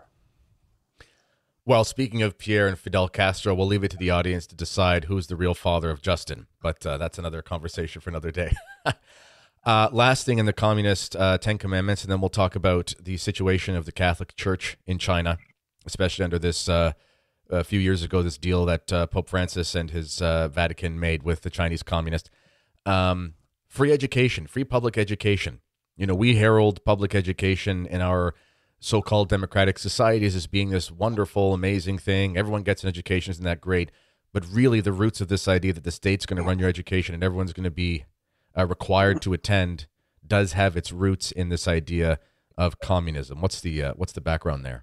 Well, speaking of Pierre and Fidel Castro, we'll leave it to the audience to decide who's the real father of Justin, but uh, that's another conversation for another day. uh, last thing in the Communist uh, Ten Commandments, and then we'll talk about the situation of the Catholic Church in China, especially under this, uh, a few years ago, this deal that uh, Pope Francis and his uh, Vatican made with the Chinese Communist. Um, free education, free public education. You know, we herald public education in our so-called democratic societies as being this wonderful, amazing thing. Everyone gets an education, isn't that great? But really the roots of this idea that the state's going to run your education and everyone's going to be uh, required to attend does have its roots in this idea of communism. What's the uh, what's the background there?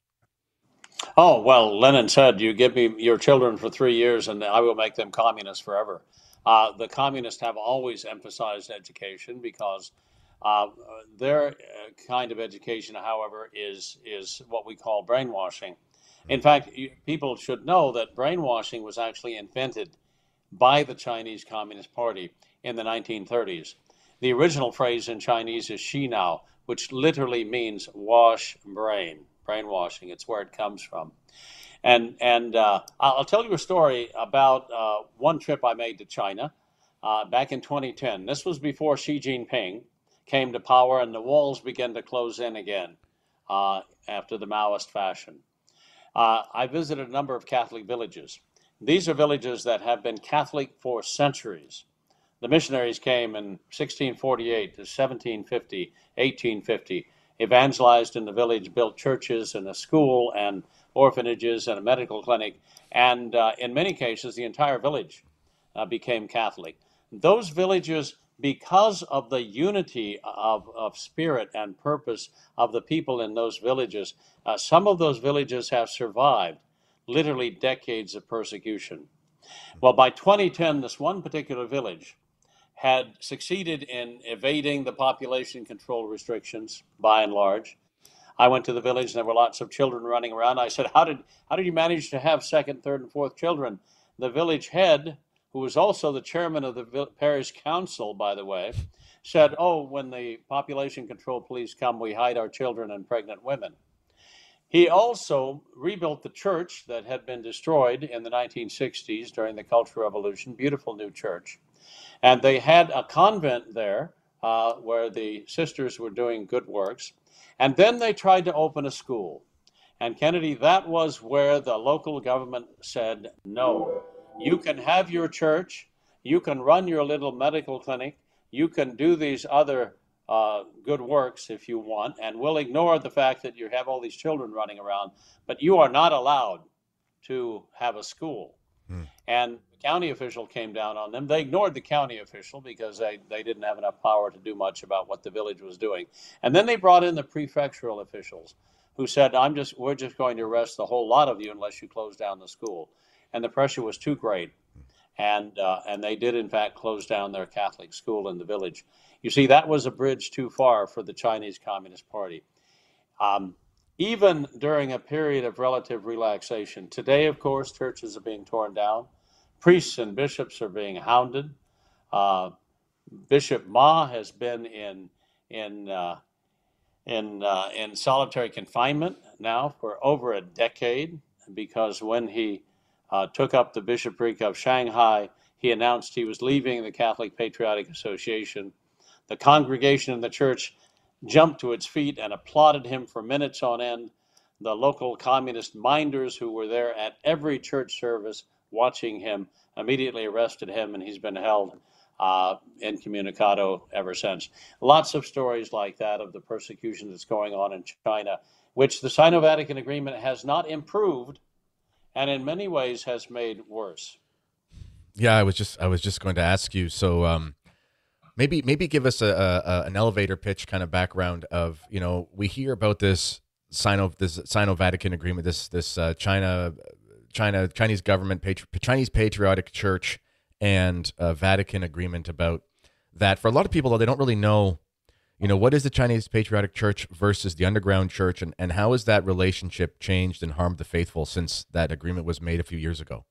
Oh, well, Lenin said, you give me your children for three years and I will make them communists forever. Uh, the communists have always emphasized education because Uh, their kind of education, however, is is what we call brainwashing. In fact, you, people should know that brainwashing was actually invented by the Chinese Communist Party in the nineteen thirties. The original phrase in Chinese is "xinao," which literally means wash brain, brainwashing. It's where it comes from. And and uh, I'll tell you a story about uh, one trip I made to China uh, back in twenty ten. This was before Xi Jinping came to power and the walls began to close in again uh, after the Maoist fashion. Uh, I visited a number of Catholic villages. These are villages that have been Catholic for centuries. The missionaries came in sixteen forty-eight to seventeen fifty, eighteen fifty, evangelized in the village, built churches and a school and orphanages and a medical clinic, and uh, in many cases the entire village uh, became Catholic. Those villages, because of the unity of, of spirit and purpose of the people in those villages, uh, some of those villages have survived literally decades of persecution. Well, by twenty ten, this one particular village had succeeded in evading the population control restrictions by and large. I went to the village and there were lots of children running around. I said, how did, how did you manage to have second, third, and fourth children? The village head, who was also the chairman of the parish council, by the way, said, oh, when the population control police come, we hide our children and pregnant women. He also rebuilt the church that had been destroyed in the nineteen sixties during the Cultural Revolution, beautiful new church. And they had a convent there uh, where the sisters were doing good works. And then they tried to open a school. And Kennedy, that was where the local government said, no. You can have your church, you can run your little medical clinic, you can do these other uh, good works if you want, and we'll ignore the fact that you have all these children running around, but you are not allowed to have a school. Hmm. And the county official came down on them. They ignored the county official because they, they didn't have enough power to do much about what the village was doing. And then they brought in the prefectural officials who said, I'm just, we're just going to arrest the whole lot of you unless you close down the school. And the pressure was too great. And uh, and they did, in fact, close down their Catholic school in the village. You see, that was a bridge too far for the Chinese Communist Party. Um, even during a period of relative relaxation, today, of course, churches are being torn down. Priests and bishops are being hounded. Uh, Bishop Ma has been in in uh, in uh, in solitary confinement now for over a decade because when he Uh, took up the bishopric of Shanghai, he announced he was leaving the Catholic Patriotic Association. The congregation in the church jumped to its feet and applauded him for minutes on end. The local communist minders who were there at every church service watching him immediately arrested him, and he's been held uh, incommunicado ever since. Lots of stories like that of the persecution that's going on in China, which the Sino-Vatican Agreement has not improved, and in many ways has made worse. Yeah, I was just I was just going to ask you. So um, maybe maybe give us a, a an elevator pitch kind of background of, you know, we hear about this Sino this Sino-Vatican agreement, this this uh, China China Chinese government patri- Chinese Patriotic Church and a Vatican agreement about that. For a lot of people, though, they don't really know, you know, what is the Chinese Patriotic Church versus the underground church, and, and how has that relationship changed and harmed the faithful since that agreement was made a few years ago?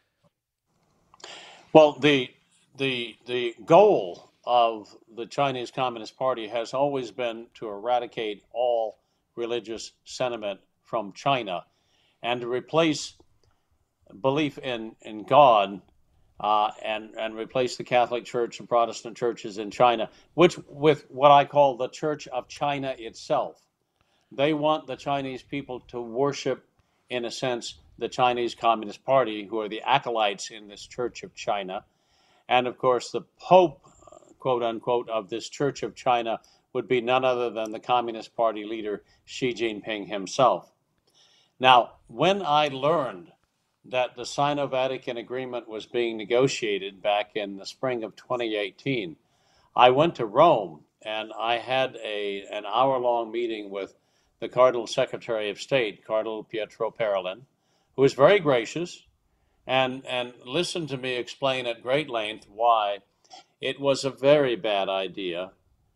Well, the the the goal of the Chinese Communist Party has always been to eradicate all religious sentiment from China and to replace belief in in God uh, and and replace the Catholic Church and Protestant churches in China, which with what I call the Church of China itself. They want the Chinese people to worship, in a sense, the Chinese Communist Party, who are the acolytes in this Church of China. And of course, the Pope, quote unquote, of this Church of China would be none other than the Communist Party leader, Xi Jinping himself. Now, when I learned that the Sino-Vatican Agreement was being negotiated back in the spring of twenty eighteen, I went to Rome and I had a an hour-long meeting with the Cardinal Secretary of State, Cardinal Pietro Parolin, who was very gracious and, and listened to me explain at great length why it was a very bad idea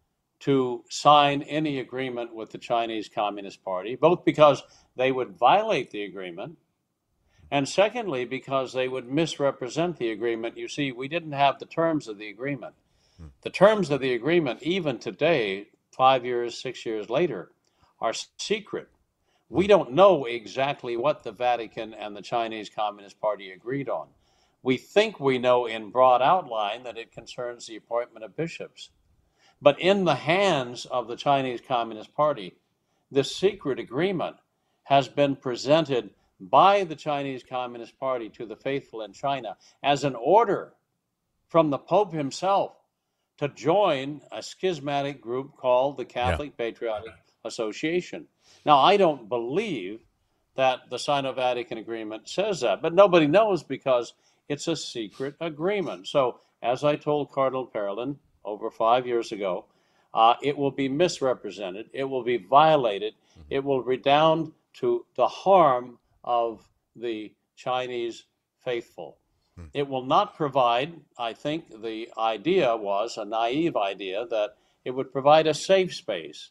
to sign any agreement with the Chinese Communist Party, both because they would violate the agreement, and secondly, because they would misrepresent the agreement. You see, we didn't have the terms of the agreement. The terms of the agreement, even today, five years, six years later, are secret. We don't know exactly what the Vatican and the Chinese Communist Party agreed on. We think we know in broad outline that it concerns the appointment of bishops. But in the hands of the Chinese Communist Party, this secret agreement has been presented by the Chinese Communist Party to the faithful in China as an order from the Pope himself to join a schismatic group called the Catholic yeah. Patriotic Association. Now, I don't believe that the Sino-Vatican Agreement says that, but nobody knows because it's a secret agreement. So, as I told Cardinal Parolin over five years ago, uh, it will be misrepresented, it will be violated, it will redound to the harm of the Chinese faithful. It will not provide, I think the idea was a naive idea, that it would provide a safe space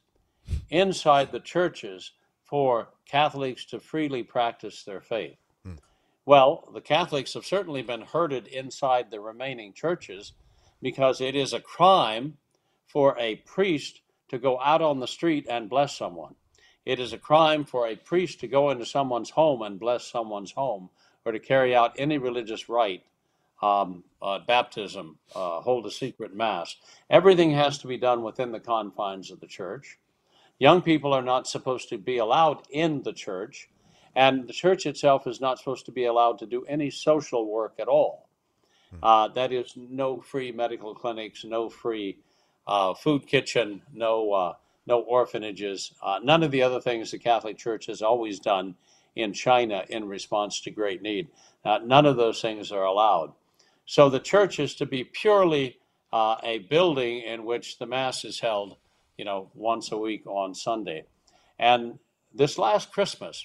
inside the churches for Catholics to freely practice their faith. Hmm. Well, the Catholics have certainly been herded inside the remaining churches because it is a crime for a priest to go out on the street and bless someone. It is a crime for a priest to go into someone's home and bless someone's home, or to carry out any religious rite, um, uh, baptism, uh, hold a secret mass. Everything has to be done within the confines of the church. Young people are not supposed to be allowed in the church, and the church itself is not supposed to be allowed to do any social work at all. Uh, that is, no free medical clinics, no free uh, food kitchen, no uh, no orphanages, uh, none of the other things the Catholic Church has always done in China in response to great need. Uh, none of those things are allowed. So the church is to be purely uh, a building in which the Mass is held, you know, once a week on Sunday. And this last Christmas,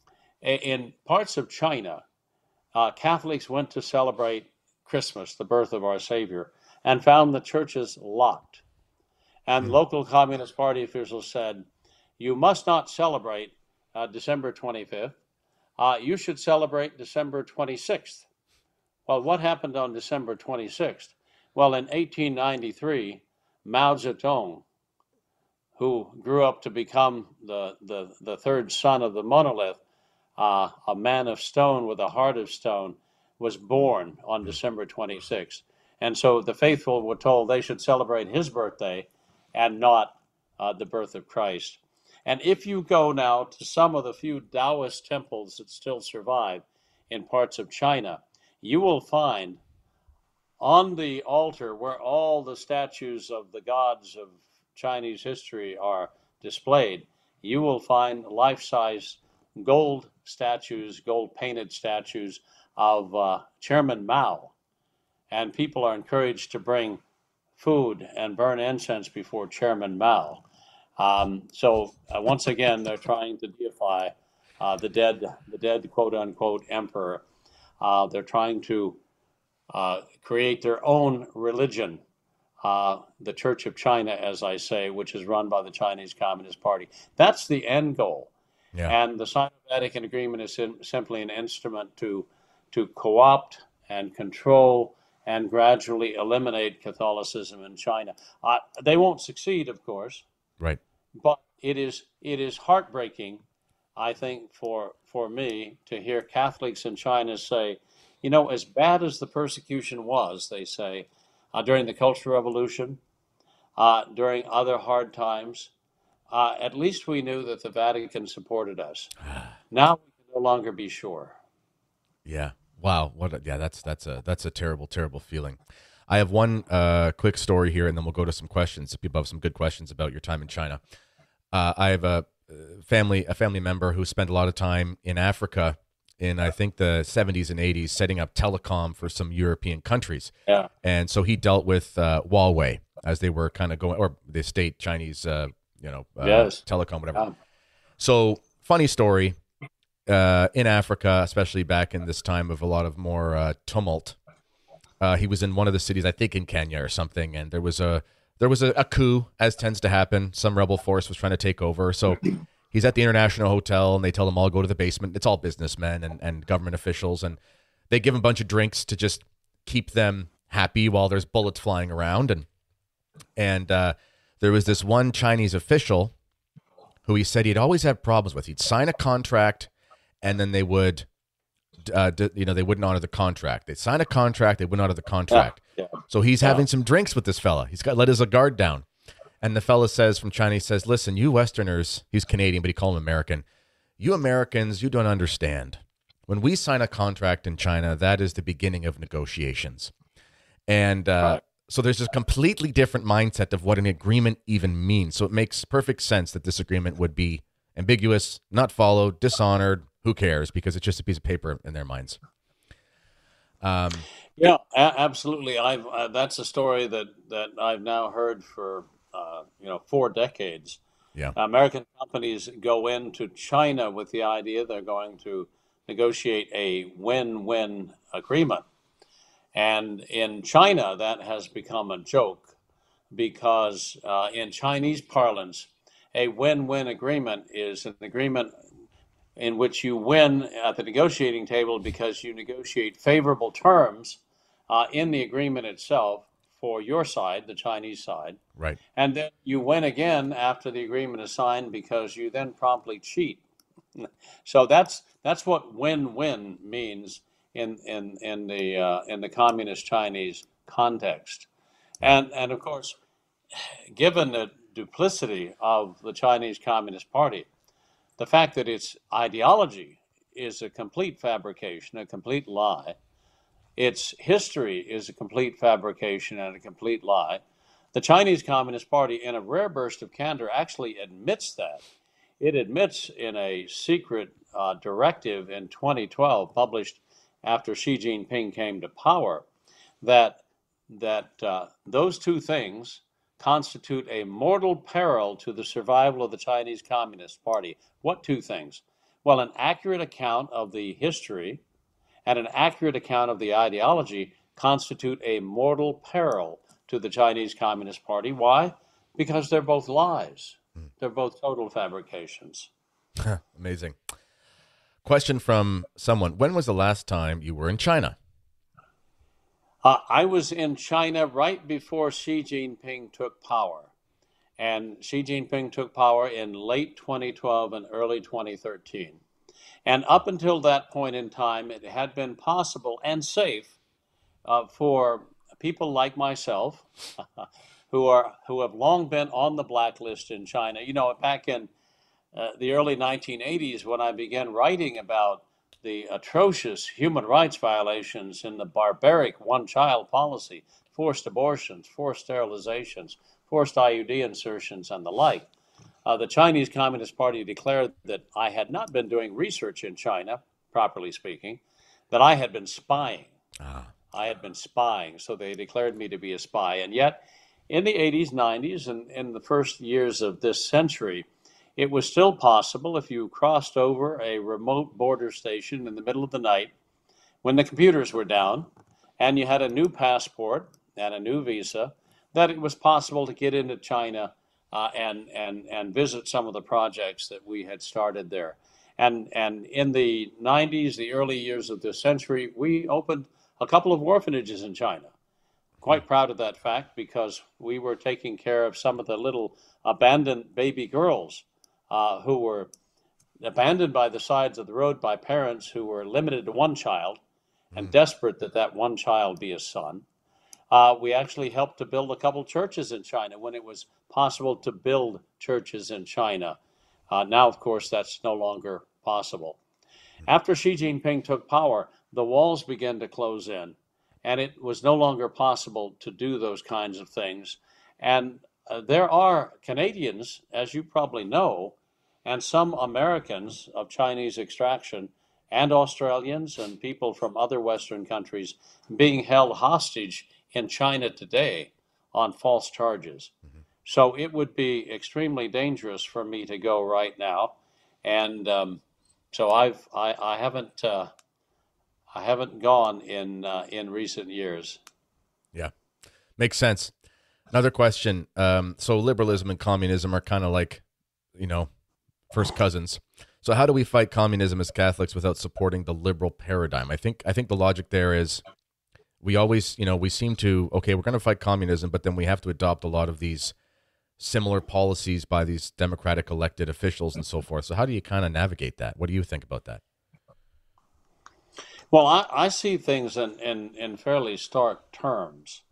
in parts of China, uh, Catholics went to celebrate Christmas, the birth of our Savior, and found the churches locked. And mm-hmm. local Communist Party officials said, you must not celebrate uh, December twenty-fifth. Uh, you should celebrate December twenty-sixth. Well, what happened on December twenty-sixth? Well, in eighteen ninety-three, Mao Zedong, who grew up to become the, the, the third son of the monolith, uh, a man of stone with a heart of stone, was born on December twenty-sixth. And so the faithful were told they should celebrate his birthday and not uh, the birth of Christ. And if you go now to some of the few Taoist temples that still survive in parts of China, you will find on the altar where all the statues of the gods of Chinese history are displayed, you will find life-size gold statues, gold-painted statues of uh, Chairman Mao. And people are encouraged to bring food and burn incense before Chairman Mao. Um, so uh, once again, they're trying to deify uh, the dead, the dead quote-unquote emperor. Uh, they're trying to uh, create their own religion, uh, the Church of China, as I say, which is run by the Chinese Communist Party. That's the end goal. Yeah. And the Sino-Vatican Agreement is sim- simply an instrument to, to co-opt and control and gradually eliminate Catholicism in China. Uh, they won't succeed, of course, Right. but it is it is heartbreaking, I think, for for me to hear Catholics in China say, you know, as bad as the persecution was, they say, uh, during the Cultural Revolution, uh, during other hard times, uh, at least we knew that the Vatican supported us. Now we can no longer be sure. Yeah. Wow. What? A, yeah. That's that's a that's a terrible, terrible feeling. I have one uh, quick story here, and then we'll go to some questions. If people have some good questions about your time in China, uh, I have a family a family member who spent a lot of time in Africa in I think the seventies and eighties, setting up telecom for some European countries. Yeah. And so he dealt with uh, Huawei as they were kind of going, or the state Chinese, uh, you know, uh, Yes. telecom, whatever. Yeah. So funny story. Uh, in Africa, especially back in this time of a lot of more uh, tumult, uh, he was in one of the cities, I think in Kenya or something, and there was a there was a, a coup, as tends to happen. Some rebel force was trying to take over, so he's at the International Hotel, and they tell him all go to the basement. It's all businessmen and, and government officials, and they give him a bunch of drinks to just keep them happy while there's bullets flying around. And and uh, there was this one Chinese official who he said he'd always have problems with. He'd sign a contract, and then they would, uh, d- you know, they wouldn't honor the contract. They'd sign a contract, they wouldn't honor the contract. Yeah. Yeah. So he's Yeah. having some drinks with this fella. He's got let his guard down. And the fella says from China, he says, listen, you Westerners, he's Canadian, but he called him American. You Americans, you don't understand. When we sign a contract in China, that is the beginning of negotiations. And uh, Right. so there's a completely different mindset of what an agreement even means. So it makes perfect sense that this agreement would be ambiguous, not followed, dishonored. Who cares? Because it's just a piece of paper in their minds. Um, Yeah, a- absolutely. I've uh, that's a story that that I've now heard for uh, you know four decades. yeah, American companies go into China with the idea they're going to negotiate a win-win agreement, and in China that has become a joke because uh, in Chinese parlance, a win-win agreement is an agreement in which you win at the negotiating table because you negotiate favorable terms uh, in the agreement itself for your side, the Chinese side, right. and then you win again after the agreement is signed because you then promptly cheat. So that's that's what win-win means in in in the uh, in the communist Chinese context, and and of course, given the duplicity of the Chinese Communist Party, the fact that its ideology is a complete fabrication, a complete lie, its history is a complete fabrication and a complete lie. The Chinese Communist Party, in a rare burst of candor, actually admits that. It admits in a secret uh, directive in twenty twelve, published after Xi Jinping came to power, that that uh, those two things constitute a mortal peril to the survival of the Chinese Communist Party. What two things? Well, an accurate account of the history and an accurate account of the ideology constitute a mortal peril to the Chinese Communist Party. Why? Because they're both lies. They're both total fabrications. Amazing. Question from someone. When was the last time you were in China? Uh, I was in China right before Xi Jinping took power. And Xi Jinping took power in late twenty twelve and early twenty thirteen. And up until that point in time, it had been possible and safe uh, for people like myself, who are who have long been on the blacklist in China. You know, back in uh, the early nineteen eighties, when I began writing about the atrocious human rights violations in the barbaric one-child policy, forced abortions, forced sterilizations, forced I U D insertions, and the like, uh, the Chinese Communist Party declared that I had not been doing research in China, properly speaking, that I had been spying. Ah, I had been spying, so they declared me to be a spy. And yet, in the eighties, nineties, and in the first years of this century, it was still possible if you crossed over a remote border station in the middle of the night when the computers were down and you had a new passport and a new visa, that it was possible to get into China uh, and, and, and visit some of the projects that we had started there. And, and in the nineties, the early years of this century, we opened a couple of orphanages in China. Quite proud of that fact, because we were taking care of some of the little abandoned baby girls uh, who were abandoned by the sides of the road by parents who were limited to one child and desperate that that one child be a son. Uh, we actually helped to build a couple churches in China when it was possible to build churches in China. Uh, now, of course, that's no longer possible. After Xi Jinping took power, the walls began to close in, and it was no longer possible to do those kinds of things. And uh, there are Canadians, as you probably know, and some Americans of Chinese extraction, and Australians and people from other Western countries being held hostage in China today on false charges. Mm-hmm. So it would be extremely dangerous for me to go right now, and um, so I've I, I haven't uh, I haven't gone in uh, in recent years. Yeah, makes sense. Another question. Um, so liberalism and communism are kind of like, you know, first cousins. So how do we fight communism as Catholics without supporting the liberal paradigm? I think I think the logic there is we always, you know, we seem to, okay, we're going to fight communism, but then we have to adopt a lot of these similar policies by these democratic elected officials and so forth. So how do you kind of navigate that? What do you think about that? Well, I, I see things in, in, in fairly stark terms,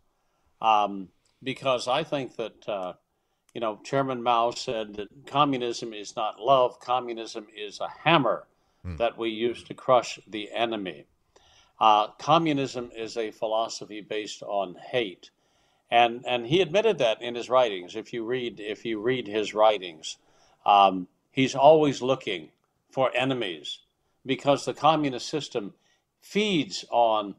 um, because I think that, uh, you know, Chairman Mao said that communism is not love. Communism is a hammer hmm. that we use to crush the enemy. Uh, communism is a philosophy based on hate. And and he admitted that in his writings. If you read if you read his writings, um, he's always looking for enemies, because the communist system feeds on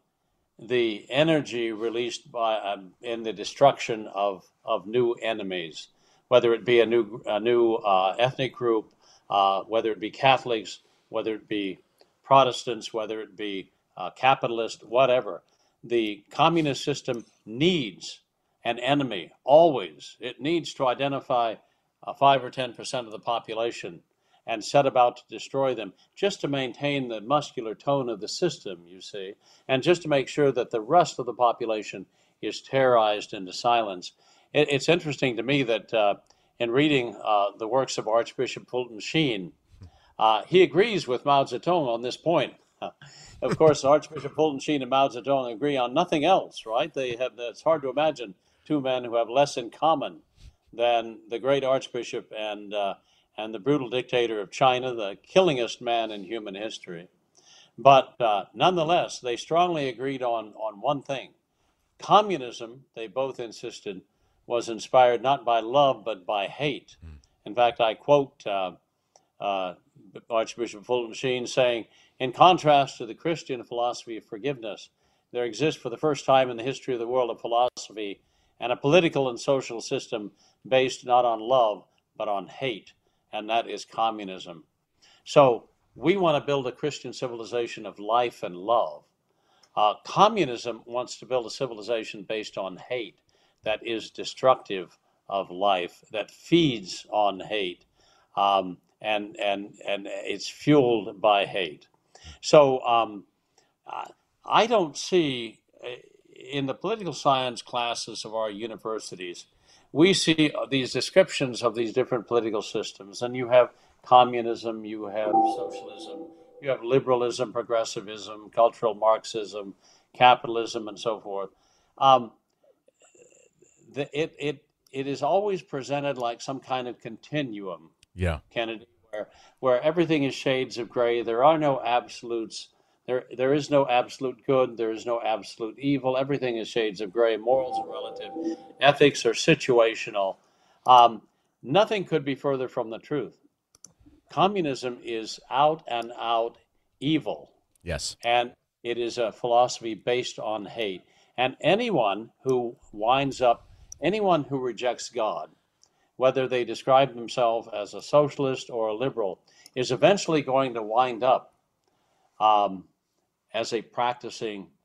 the energy released by um, in the destruction of, of new enemies, whether it be a new a new uh, ethnic group, uh, whether it be Catholics, whether it be Protestants, whether it be uh, capitalist, whatever. The communist system needs an enemy, always. It needs to identify uh, five or ten percent of the population and set about to destroy them, just to maintain the muscular tone of the system, you see, and just to make sure that the rest of the population is terrorized into silence. It, it's interesting to me that uh, in reading uh, the works of Archbishop Fulton Sheen, uh, he agrees with Mao Zedong on this point. Of course, Archbishop Fulton Sheen and Mao Zedong agree on nothing else, right? They have. It's hard to imagine two men who have less in common than the great Archbishop and uh, and the brutal dictator of China, the killingest man in human history. But uh, nonetheless, they strongly agreed on, on one thing. Communism, they both insisted, was inspired not by love, but by hate. Mm. In fact, I quote uh, uh, Archbishop Fulton Sheen saying, "In contrast to the Christian philosophy of forgiveness, there exists for the first time in the history of the world a philosophy and a political and social system based not on love, but on hate, and that is communism." So we want to build a Christian civilization of life and love. Uh, communism wants to build a civilization based on hate that is destructive of life, that feeds on hate, um, and and and it's fueled by hate. So um, I don't see in the political science classes of our universities, we see these descriptions of these different political systems, and you have communism, you have socialism, you have liberalism, progressivism, cultural Marxism, capitalism, and so forth. Um, the, it it it is always presented like some kind of continuum. Yeah, Kennedy, where where everything is shades of gray. There are no absolutes. There there is no absolute good. There is no absolute evil. Everything is shades of gray. Morals are relative. Ethics are situational. Um, nothing could be further from the truth. Communism is out and out evil. Yes. And it is a philosophy based on hate. And anyone who winds up, anyone who rejects God, whether they describe themselves as a socialist or a liberal, is eventually going to wind up um, as a practicing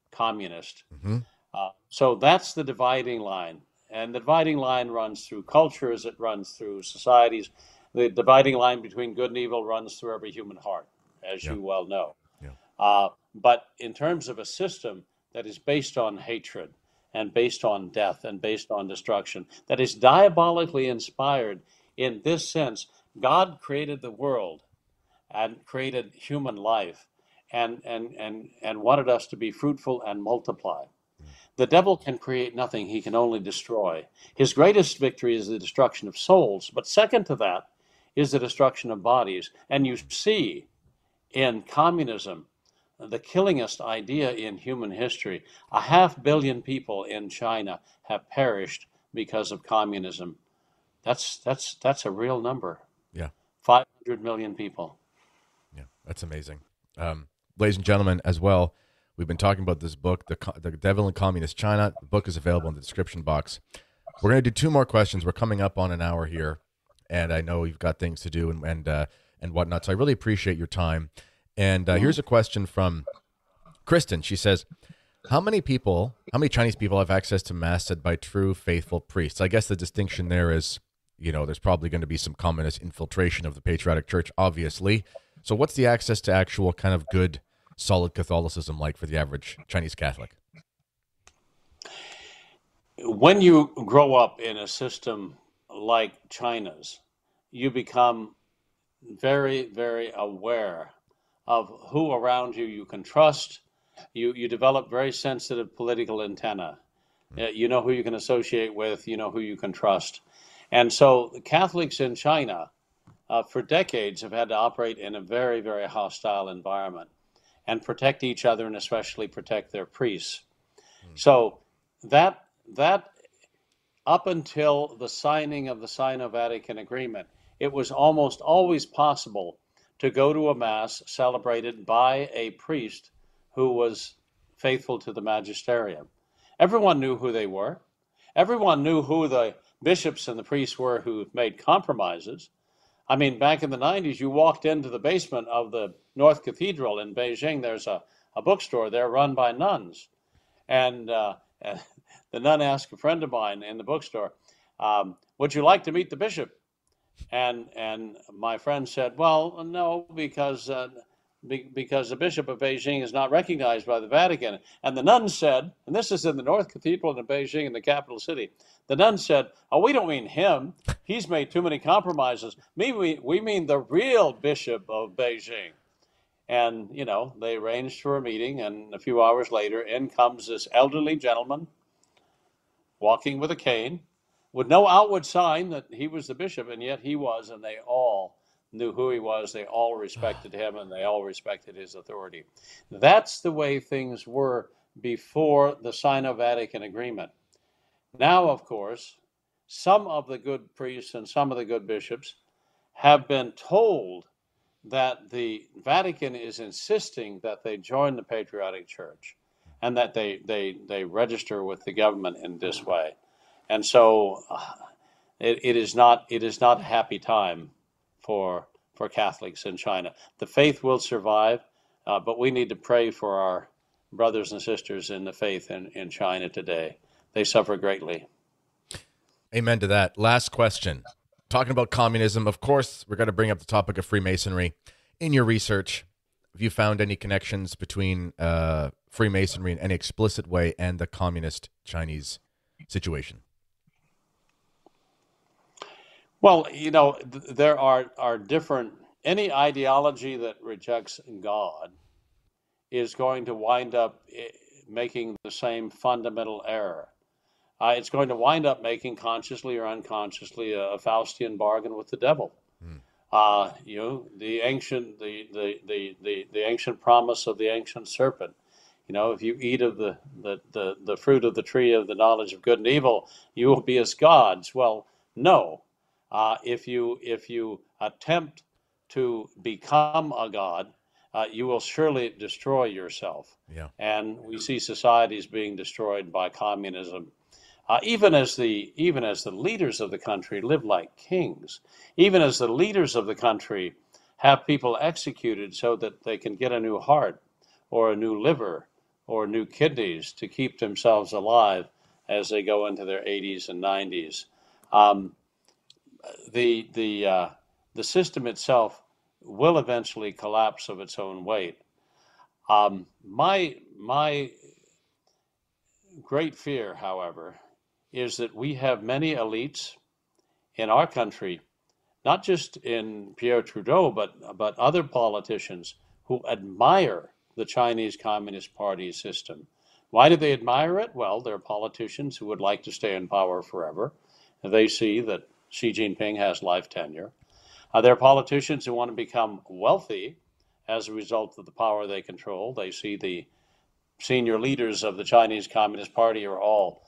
communist. Mm-hmm. Uh, so that's the dividing line. And the dividing line runs through cultures, it runs through societies. The dividing line between good and evil runs through every human heart, as Yeah. you well know. Yeah. Uh, but in terms of a system that is based on hatred and based on death and based on destruction, that is diabolically inspired in this sense, God created the world and created human life and, and, and, and wanted us to be fruitful and multiply. The devil can create nothing, he can only destroy. His greatest victory is the destruction of souls, but second to that is the destruction of bodies. And you see in communism, the killingest idea in human history, a half billion people in China have perished because of communism. That's that's that's a real number. Yeah. five hundred million people. Yeah, that's amazing. Um, ladies and gentlemen, as well, we've been talking about this book, The, Co- the Devil in Communist China. The book is available in the description box. We're going to do two more questions. We're coming up on an hour here, and I know you've got things to do and and, uh, and whatnot, so I really appreciate your time. And uh, here's a question from Kristen. She says, how many people, how many Chinese people have access to Mass said by true faithful priests? I guess the distinction there is, you know, there's probably going to be some communist infiltration of the Patriotic Church, obviously. So what's the access to actual kind of good, solid Catholicism like for the average Chinese Catholic? When you grow up in a system like China's, you become very, very aware of who around you you can trust. You, you develop very sensitive political antenna. Mm. You know who you can associate with, you know who you can trust. And so the Catholics in China, uh, for decades, have had to operate in a very, very hostile environment and protect each other and especially protect their priests. Mm. So that, that up until the signing of the Sino-Vatican Agreement, it was almost always possible to go to a Mass celebrated by a priest who was faithful to the magisterium. Everyone knew who they were. Everyone knew who the bishops and the priests were who made compromises. I mean, back in the nineties, you walked into the basement of the North Cathedral in Beijing. There's a, a bookstore there run by nuns. And, uh, and the nun asked a friend of mine in the bookstore, um, would you like to meet the bishop? And and my friend said, well, no, because uh, be, because the Bishop of Beijing is not recognized by the Vatican. And the nun said, and this is in the North Cathedral in Beijing, in the capital city, the nun said, oh, we don't mean him. He's made too many compromises. Me, we, we mean the real Bishop of Beijing. And, you know, they arranged for a meeting, and a few hours later, in comes this elderly gentleman walking with a cane, with no outward sign that he was the bishop, and yet he was, and they all knew who he was. They all respected him, and they all respected his authority. That's the way things were before the Sino-Vatican Agreement. Now, of course, some of the good priests and some of the good bishops have been told that the Vatican is insisting that they join the Patriotic Church and that they, they, they register with the government in this way. And so uh, it, it is not it is not a happy time for for Catholics in China. The faith will survive, uh, but we need to pray for our brothers and sisters in the faith in, in China today. They suffer greatly. Amen to that. Last question. Talking about communism, of course, we're going to bring up the topic of Freemasonry. In your research, have you found any connections between uh, Freemasonry in any explicit way and the communist Chinese situation? Well, you know, th- there are, are different, any ideology that rejects God is going to wind up eh, making the same fundamental error. Uh, it's going to wind up making, consciously or unconsciously, a, a Faustian bargain with the devil. Mm. Uh, you know, the ancient, the, the, the, the, the ancient promise of the ancient serpent. You know, if you eat of the, the, the, the fruit of the tree of the knowledge of good and evil, you will be as gods. Well, no. Uh, if you if you attempt to become a god, uh, you will surely destroy yourself. Yeah. And we see societies being destroyed by communism. Uh, even as the even as the leaders of the country live like kings, even as the leaders of the country have people executed so that they can get a new heart or a new liver or new kidneys to keep themselves alive as they go into their eighties and nineties. Um, the the uh, the system itself will eventually collapse of its own weight. Um, my my great fear, however, is that we have many elites in our country, not just in Pierre Trudeau, but but other politicians who admire the Chinese Communist Party system. Why do they admire it? Well, they're politicians who would like to stay in power forever. They see that Xi Jinping has life tenure. Uh, they're politicians who want to become wealthy as a result of the power they control. They see the senior leaders of the Chinese Communist Party are all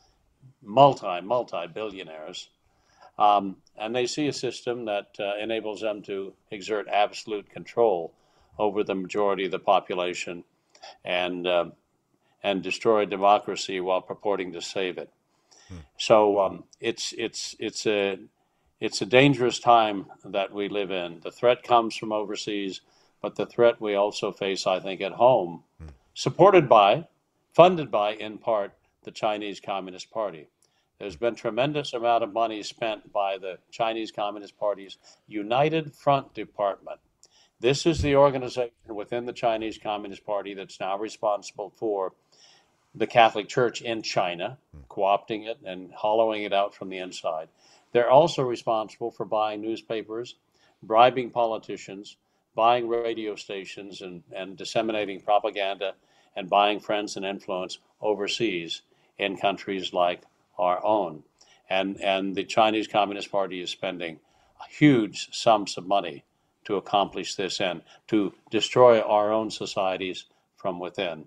multi, multi-billionaires. Um, and they see a system that uh, enables them to exert absolute control over the majority of the population and uh, and destroy democracy while purporting to save it. Hmm. So um, it's it's it's a it's a dangerous time that we live in. The threat comes from overseas, but the threat we also face, I think, at home, hmm. supported by, funded by, in part, the Chinese Communist Party. There's been tremendous amount of money spent by the Chinese Communist Party's United Front Department. This is the organization within the Chinese Communist Party that's now responsible for the Catholic Church in China, co-opting it and hollowing it out from the inside. They're also responsible for buying newspapers, bribing politicians, buying radio stations, and, and disseminating propaganda, and buying friends and influence overseas in countries like our own. And, and the Chinese Communist Party is spending huge sums of money to accomplish this end, to destroy our own societies from within.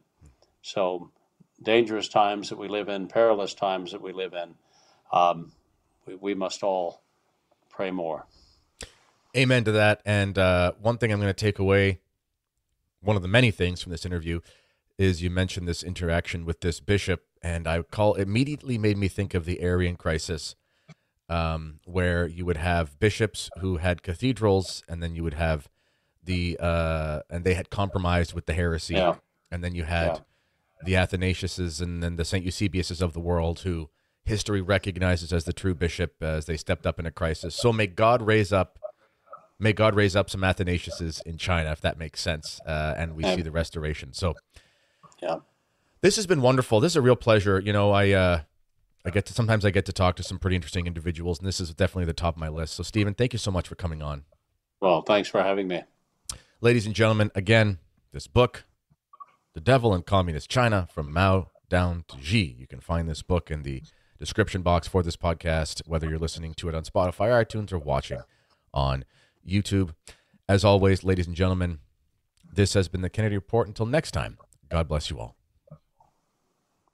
So dangerous times that we live in, perilous times that we live in, um, we, we must all pray more. Amen to that. And uh, one thing I'm going to take away, one of the many things from this interview, is you mentioned this interaction with this bishop, and I call immediately made me think of the Arian crisis, um, where you would have bishops who had cathedrals, and then you would have the uh, and they had compromised with the heresy, yeah. and then you had yeah. the Athanasiuses and then the Saint Eusebiuses of the world, who history recognizes as the true bishop as they stepped up in a crisis. So may God raise up, may God raise up some Athanasiuses in China, if that makes sense, uh, and we yeah. see the restoration. So. Yeah. This has been wonderful. This is a real pleasure. You know, I uh, I get to sometimes I get to talk to some pretty interesting individuals, and this is definitely the top of my list. So, Stephen, thank you so much for coming on. Well, thanks for having me. Ladies and gentlemen, again, this book, The Devil in Communist China, From Mao Down to Xi. You can find this book in the description box for this podcast, whether you're listening to it on Spotify, iTunes, or watching on YouTube. As always, ladies and gentlemen, this has been the Kennedy Report. Until next time, God bless you all.